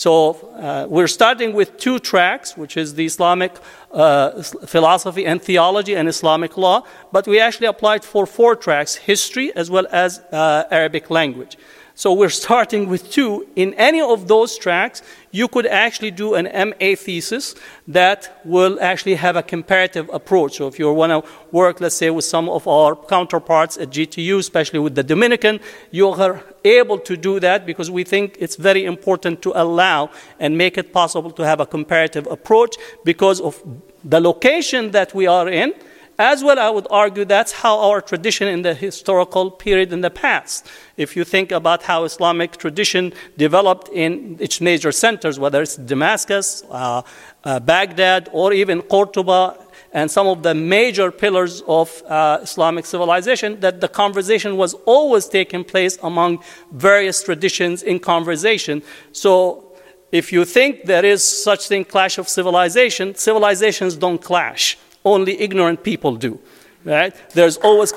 So we're starting with 2 tracks, which is the Islamic philosophy and theology and Islamic law, but we actually applied for 4 tracks, history as well as Arabic language. So we're starting with 2. In any of those tracks, you could actually do an MA thesis that will actually have a comparative approach. So if you want to work, let's say, with some of our counterparts at GTU, especially with the Dominican, you are able to do that because we think it's very important to allow and make it possible to have a comparative approach because of the location that we are in. As well, I would argue that's how our tradition in the historical period in the past. If you think about how Islamic tradition developed in its major centers, whether it's Damascus, Baghdad, or even Cordoba, and some of the major pillars of Islamic civilization, that the conversation was always taking place among various traditions in conversation. So if you think there is such thing, clash of civilization, civilizations don't clash. Only ignorant people do, right? There's always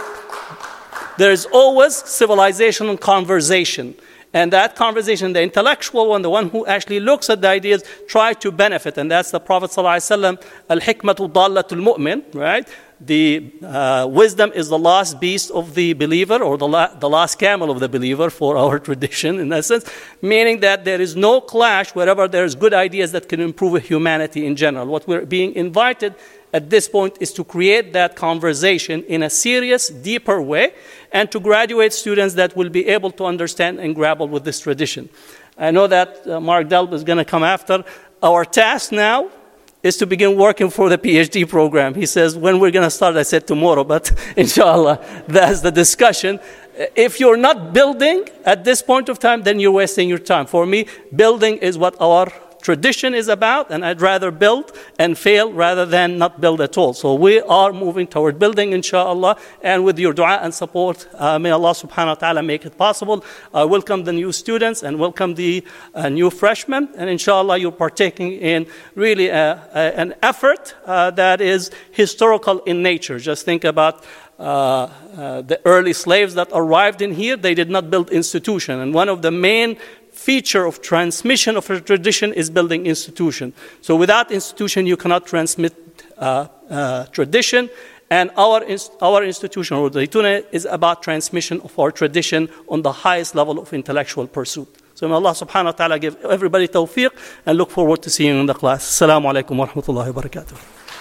civilization and conversation. And that conversation, the intellectual one, the one who actually looks at the ideas, try to benefit. And that's the Prophet ﷺ, al-hikmatu dallatul mu'min, right? The wisdom is the last beast of the believer, or the last camel of the believer for our tradition, in essence, meaning that there is no clash wherever there's good ideas that can improve humanity in general. What we're being invited at this point is to create that conversation in a serious, deeper way, and to graduate students that will be able to understand and grapple with this tradition. I know that Mark Delp is going to come after. Our task now is to begin working for the PhD program. He says, when we're going to start? I said tomorrow, but inshallah, that's the discussion. If you're not building at this point of time, then you're wasting your time. For me, building is what our tradition is about, and I'd rather build and fail rather than not build at all. So we are moving toward building, inshallah, and with your dua and support, may Allah subhanahu wa ta'ala make it possible. I welcome the new students and welcome the new freshmen, and inshallah you're partaking in really an effort that is historical in nature. Just think about the early slaves that arrived in here. They did not build institution, and one of the main feature of transmission of a tradition is building institution. So without institution, you cannot transmit tradition. And our institution, or Zaytuna, is about transmission of our tradition on the highest level of intellectual pursuit. So may Allah subhanahu wa ta'ala give everybody tawfiq, and look forward to seeing you in the class. Assalamu alaikum wa rahmatullahi wa barakatuh.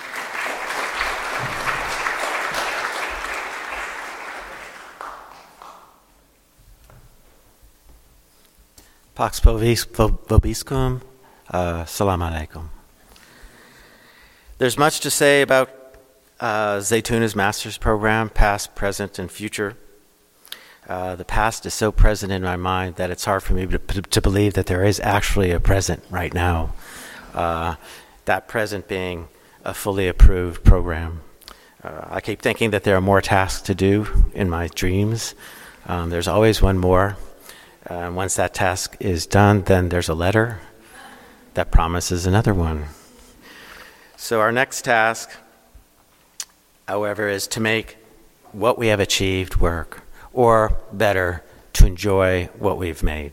Pax vobiscum, salam alaikum. There's much to say about Zaytuna's master's program, past, present, and future. The past is so present in my mind that it's hard for me to believe that there is actually a present right now. That present being a fully approved program. I keep thinking that there are more tasks to do in my dreams. There's always one more. Once that task is done, then there's a letter that promises another one. So our next task, however, is to make what we have achieved work, or better, to enjoy what we've made.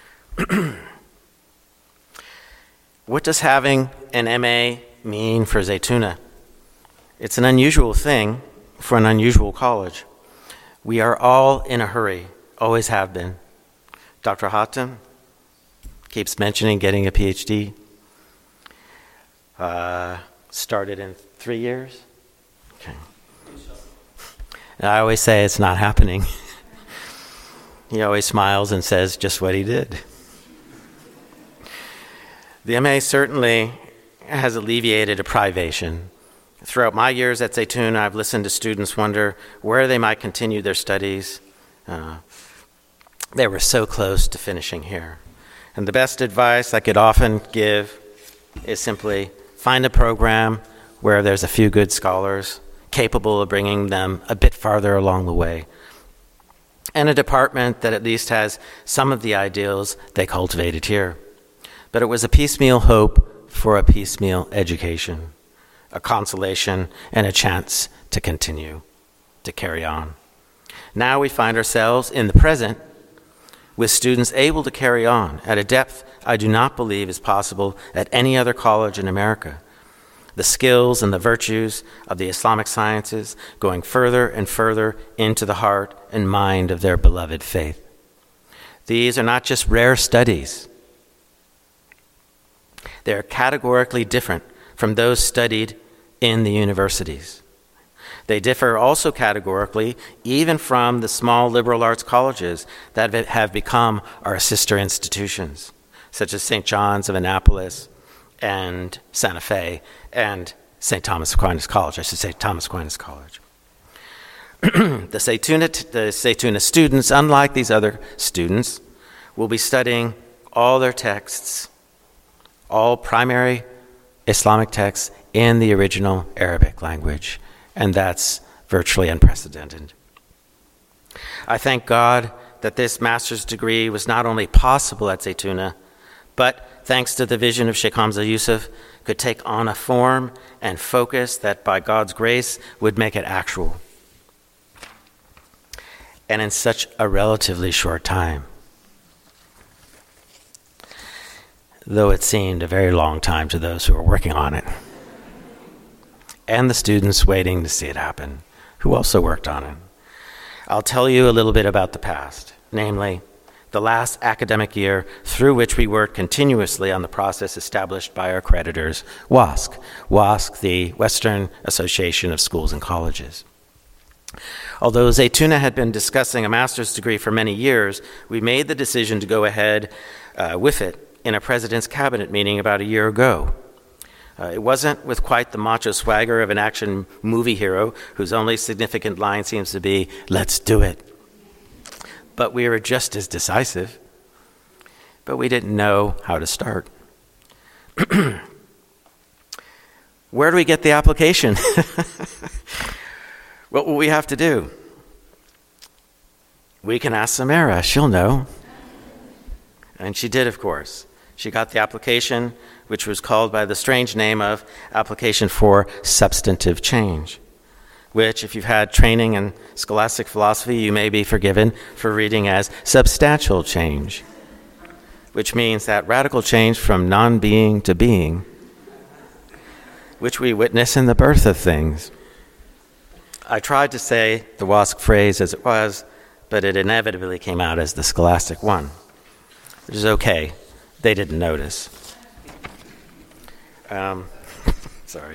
What does having an MA mean for Zaytuna? It's an unusual thing for an unusual college. We are all in a hurry, always have been. Dr. Hatem keeps mentioning getting a PhD. Started in 3 years. Okay. And I always say it's not happening. He always smiles and says just what he did. The MA certainly has alleviated a privation. Throughout my years at Zaytuna, I've listened to students wonder where they might continue their studies. They were so close to finishing here. And the best advice I could often give is simply find a program where there's a few good scholars capable of bringing them a bit farther along the way, and a department that at least has some of the ideals they cultivated here. But it was a piecemeal hope for a piecemeal education, a consolation and a chance to continue, to carry on. Now we find ourselves in the present with students able to carry on at a depth I do not believe is possible at any other college in America. The skills and the virtues of the Islamic sciences going further and further into the heart and mind of their beloved faith. These are not just rare studies. They are categorically different from those studied in the universities. They differ also categorically even from the small liberal arts colleges that have become our sister institutions, such as St. John's of Annapolis and Santa Fe and St. Thomas Aquinas College. I should say Thomas Aquinas College. The Zaytuna students, unlike these other students, will be studying all their texts, all primary Islamic texts in the original Arabic language. And that's virtually unprecedented. I thank God that this master's degree was not only possible at Zaytuna, but thanks to the vision of Sheikh Hamza Yusuf, could take on a form and focus that by God's grace would make it actual. And in such a relatively short time. Though it seemed a very long time to those who were working on it. And the students waiting to see it happen, who also worked on it. I'll tell you a little bit about the past, namely, the last academic year through which we worked continuously on the process established by our creditors, WASC, the Western Association of Schools and Colleges. Although Zaytuna had been discussing a master's degree for many years, we made the decision to go ahead with it in a president's cabinet meeting about a year ago. It wasn't with quite the macho swagger of an action movie hero whose only significant line seems to be, "Let's do it." But we were just as decisive. But we didn't know how to start. Where do we get the application? What will we have to do? We can ask Samara, she'll know. And she did, of course. She got the application, which was called by the strange name of Application for Substantive Change, which, if you've had training in scholastic philosophy, you may be forgiven for reading as substantial change, which means that radical change from non-being to being, which we witness in the birth of things. I tried to say the WASC phrase as it was, but it inevitably came out as the scholastic one, which is okay. They didn't notice. Sorry.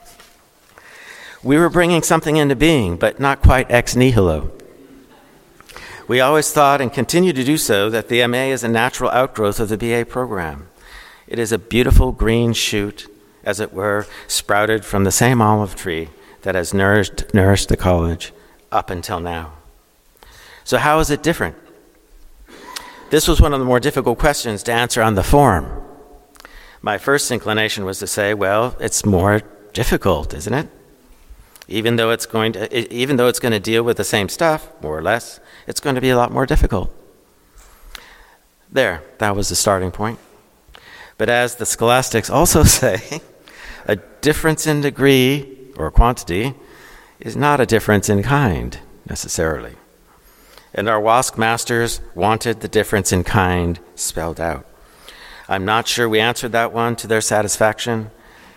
We were bringing something into being, but not quite ex nihilo. We always thought, and continue to do so, that the MA is a natural outgrowth of the BA program. It is a beautiful green shoot, as it were, sprouted from the same olive tree that has nourished the college up until now. So how is it different? This was one of the more difficult questions to answer on the form. My first inclination was to say, well, it's more difficult, isn't it? Even though it's going to deal with the same stuff, more or less, it's going to be a lot more difficult. There, that was the starting point. But as the scholastics also say, a difference in degree or quantity is not a difference in kind, necessarily. And our WASC masters wanted the difference in kind spelled out. I'm not sure we answered that one to their satisfaction.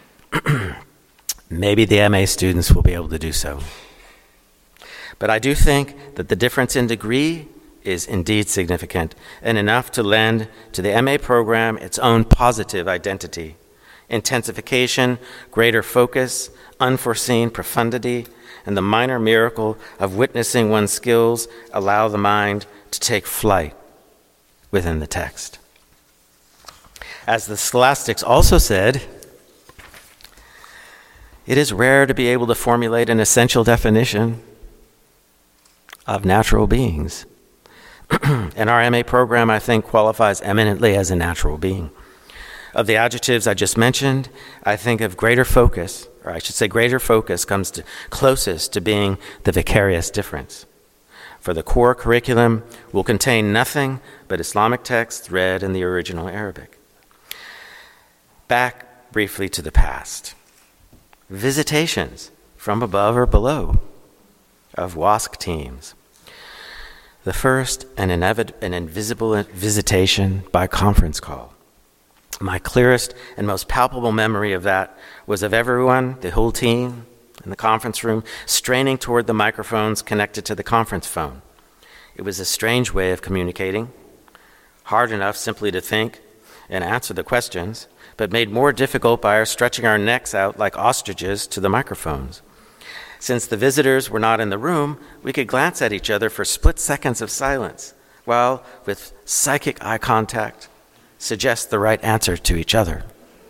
Maybe the MA students will be able to do so. But I do think that the difference in degree is indeed significant and enough to lend to the MA program its own positive identity. Intensification, greater focus, unforeseen profundity, and the minor miracle of witnessing one's skills allow the mind to take flight within the text. As the scholastics also said, it is rare to be able to formulate an essential definition of natural beings. And our MA program, I think, qualifies eminently as a natural being. Of the adjectives I just mentioned, I think of greater focus, or I should say greater focus comes closest to being the vicarious difference. For the core curriculum will contain nothing but Islamic texts read in the original Arabic. Back briefly to the past. Visitations from above or below of WASC teams. The first, an invisible visitation by conference call. My clearest and most palpable memory of that was of everyone, the whole team, in the conference room, straining toward the microphones connected to the conference phone. It was a strange way of communicating, hard enough simply to think and answer the questions, but made more difficult by our stretching our necks out like ostriches to the microphones. Since the visitors were not in the room, we could glance at each other for split seconds of silence, while, with psychic eye contact, suggest the right answer to each other.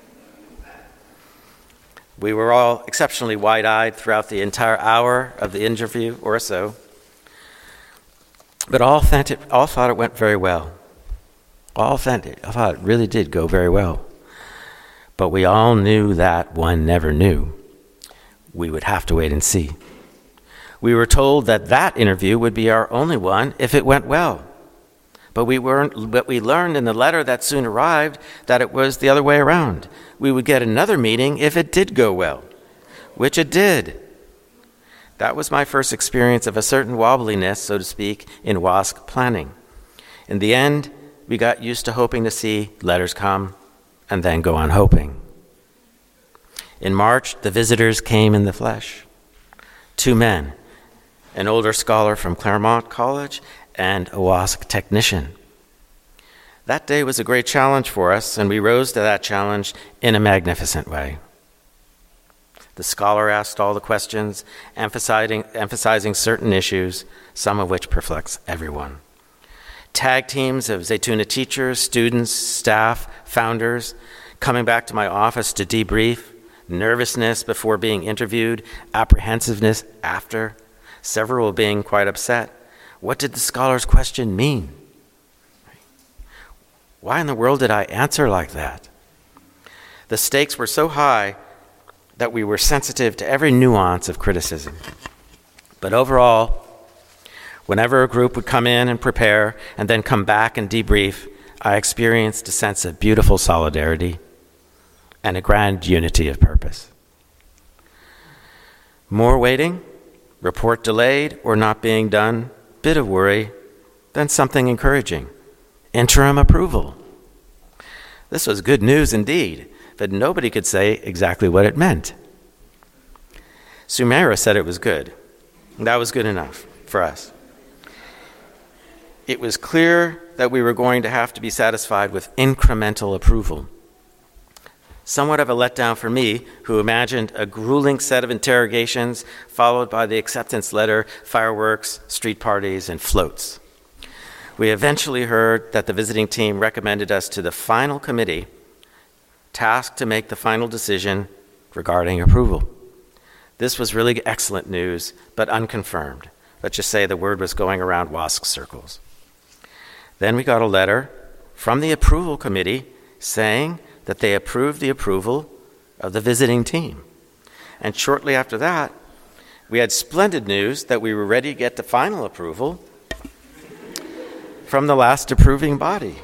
We were all exceptionally wide-eyed throughout the entire hour of the interview or so, but all thought it went very well. I thought it really did go very well. But we all knew that one never knew. We would have to wait and see. We were told that interview would be our only one if it went well. But we learned in the letter that soon arrived that it was the other way around. We would get another meeting if it did go well, which it did. That was my first experience of a certain wobbliness, so to speak, in WASC planning. In the end, we got used to hoping to see letters come and then go on hoping. In March, the visitors came in the flesh. 2 men, an older scholar from Claremont College and a WASC technician. That day was a great challenge for us, and we rose to that challenge in a magnificent way. The scholar asked all the questions, emphasizing certain issues, some of which perplex everyone. Tag teams of Zaytuna teachers, students, staff, founders, coming back to my office to debrief, nervousness before being interviewed, apprehensiveness after, several being quite upset. What did the scholar's question mean? Why in the world did I answer like that? The stakes were so high that we were sensitive to every nuance of criticism. But overall, whenever a group would come in and prepare and then come back and debrief, I experienced a sense of beautiful solidarity and a grand unity of purpose. More waiting, report delayed or not being done, bit of worry, then something encouraging. Interim approval. This was good news indeed, but nobody could say exactly what it meant. Sumaira said it was good. That was good enough for us. It was clear that we were going to have to be satisfied with incremental approval. Somewhat of a letdown for me, who imagined a grueling set of interrogations followed by the acceptance letter, fireworks, street parties, and floats. We eventually heard that the visiting team recommended us to the final committee tasked to make the final decision regarding approval. This was really excellent news, but unconfirmed. Let's just say the word was going around WASC circles. Then we got a letter from the approval committee saying that they approved the approval of the visiting team. And shortly after that, we had splendid news that we were ready to get the final approval from the last approving body.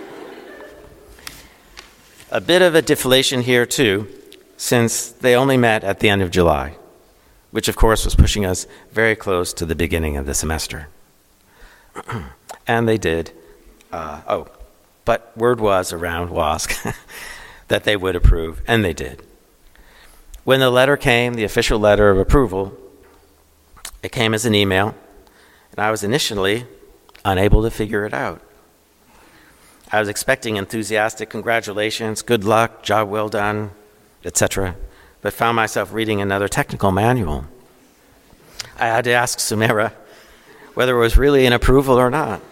A bit of a deflation here too, since they only met at the end of July, which of course was pushing us very close to the beginning of the semester. And they did. But word was around WASC that they would approve, and they did. When the letter came, the official letter of approval, it came as an email, and I was initially unable to figure it out. I was expecting enthusiastic congratulations, good luck, job well done, etc., but found myself reading another technical manual. I had to ask Sumaira whether it was really an approval or not.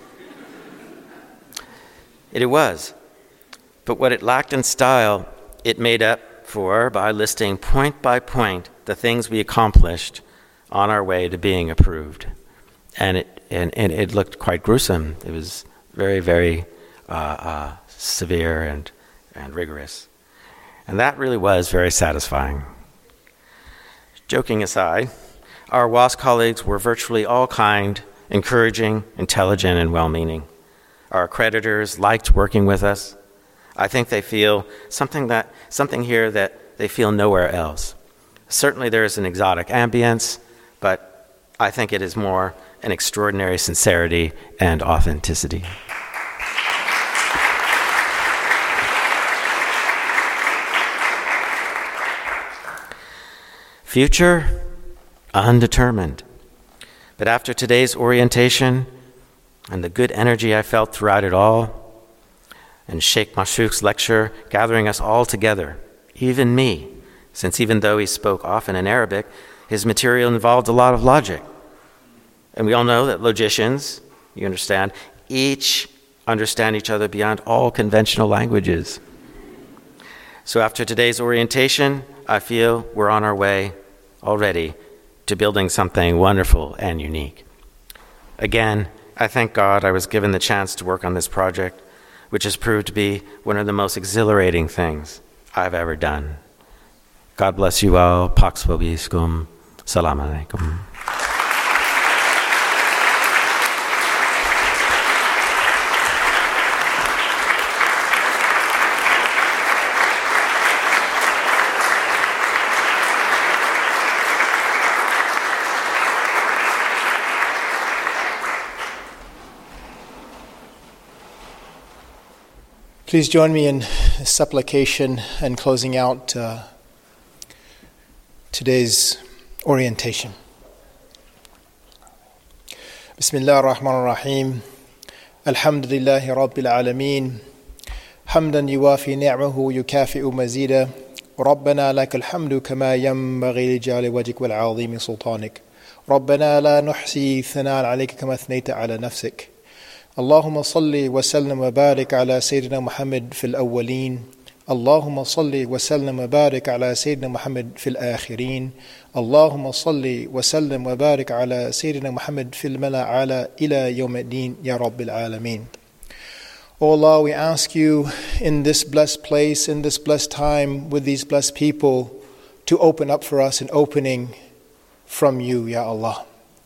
It was, but what it lacked in style, it made up for by listing point by point the things we accomplished on our way to being approved. And it looked quite gruesome. It was very, very severe and rigorous. And that really was very satisfying. Joking aside, our WASC colleagues were virtually all kind, encouraging, intelligent, and well-meaning. Our accreditors liked working with us. I think they feel something here that they feel nowhere else. Certainly there is an exotic ambience, but I think it is more an extraordinary sincerity and authenticity. Future, undetermined. But after today's orientation and the good energy I felt throughout it all, and Sheikh Mashouk's lecture gathering us all together, even me, since even though he spoke often in Arabic, his material involved a lot of logic. And we all know that logicians, you understand, each understand each other beyond all conventional languages. So after today's orientation, I feel we're on our way already to building something wonderful and unique. Again, I thank God I was given the chance to work on this project, which has proved to be one of the most exhilarating things I've ever done. God bless you all. Pax vobiscum. Salam alaikum. Please join me in supplication and closing out today's orientation. Bismillah ar-Rahman ar-Rahim. Alhamdulillahi Rabbil Alameen. Hamdan yuwafi ni'mahu yukafi'u mazida. ربنا لك الحمد كما ينبغي لجلال وجهك والعظيم سلطانك. ربنا لا نحصي ثناء عليك كما أثنيت على نفسك. اللهم صل وسلم وبارك على سيدنا محمد في الأولين. اللهم صل وسلم وبارك على سيدنا محمد في الآخرين. اللهم صل وسلم وبارك على سيدنا محمد في الملأ على إلى يوم الدين يا رب العالمين. O Allah, we ask you in this blessed place, in this blessed time, with these blessed people, to open up for us an opening from you, Ya Allah.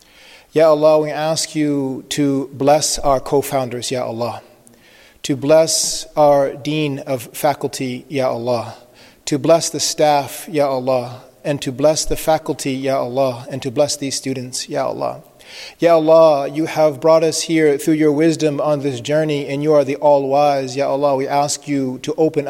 Ya Allah, we ask you to bless our co-founders, Ya Allah. To bless our dean of faculty, Ya Allah. To bless the staff, Ya Allah. And to bless the faculty, Ya Allah. And to bless these students, Ya Allah. Ya Allah, you have brought us here through your wisdom on this journey, and you are the all-wise. Ya Allah, we ask you to open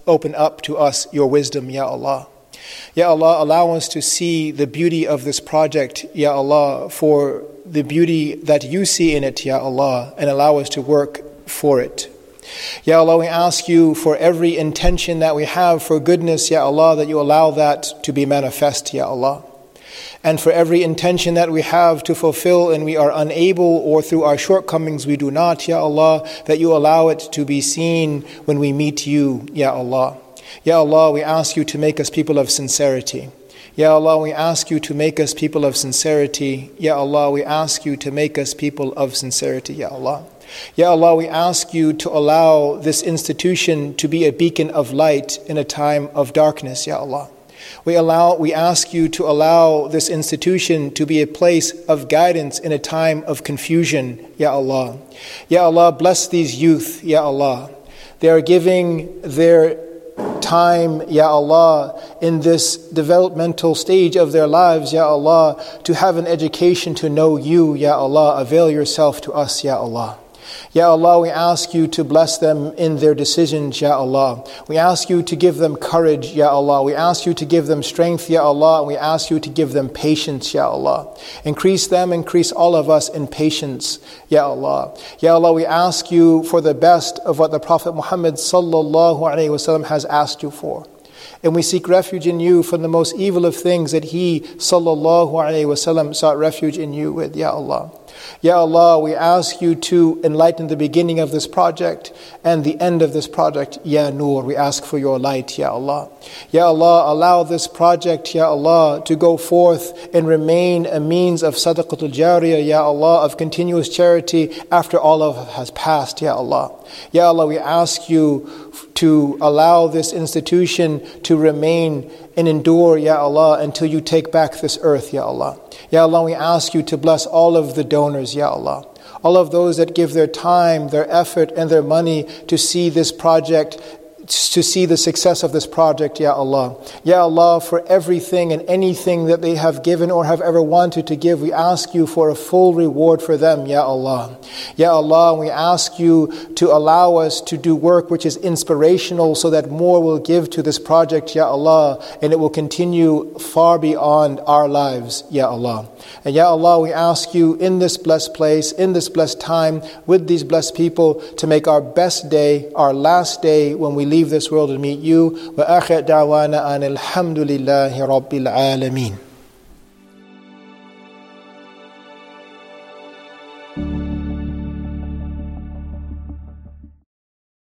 up to us your wisdom, Ya Allah. Ya Allah, allow us to see the beauty of this project, Ya Allah, for the beauty that you see in it, Ya Allah, and allow us to work for it. Ya Allah, we ask you for every intention that we have for goodness, Ya Allah, that you allow that to be manifest, Ya Allah. And for every intention that we have to fulfill and we are unable, or through our shortcomings we do not, Ya Allah, that you allow it to be seen when we meet you, Ya Allah. Ya Allah, we ask you to make us people of sincerity. Ya Allah, we ask you to make us people of sincerity. Ya Allah, we ask you to make us people of sincerity, Ya Allah. Ya Allah, we ask you to allow this institution to be a beacon of light in a time of darkness, Ya Allah. We ask you to allow this institution to be a place of guidance in a time of confusion, Ya Allah. Ya Allah, bless these youth, Ya Allah. They are giving their time, Ya Allah, in this developmental stage of their lives, Ya Allah, to have an education to know you, Ya Allah. Avail yourself to us, Ya Allah. Ya Allah, we ask you to bless them in their decisions, Ya Allah. We ask you to give them courage, Ya Allah. We ask you to give them strength, Ya Allah. And we ask you to give them patience, Ya Allah. Increase all of us in patience, Ya Allah. Ya Allah, we ask you for the best of what the Prophet Muhammad sallallahu alaihi wasallam has asked you for. And we seek refuge in you from the most evil of things that he sallallahu alaihi wasallam sought refuge in you with, Ya Allah. Ya Allah, we ask you to enlighten the beginning of this project and the end of this project, Ya Nur. We ask for your light, Ya Allah. Ya Allah, allow this project, Ya Allah, to go forth and remain a means of sadaqatul jariyah, Ya Allah, of continuous charity after all of it has passed, Ya Allah. Ya Allah, we ask you to allow this institution to remain and endure, Ya Allah, until you take back this earth, Ya Allah. Ya Allah, we ask you to bless all of the donors, Ya Allah. All of those that give their time, their effort, and their money to see this project, to see the success of this project, Ya Allah. Ya Allah, for everything and anything that they have given or have ever wanted to give, we ask you for a full reward for them, Ya Allah. Ya Allah, we ask you to allow us to do work which is inspirational so that more will give to this project, Ya Allah, and it will continue far beyond our lives, Ya Allah. And Ya Allah, we ask you in this blessed place, in this blessed time, with these blessed people, to make our best day, our last day when we leave this world and meet you. Wa akhir da'wana anil hamdulillahi rabbil alameen.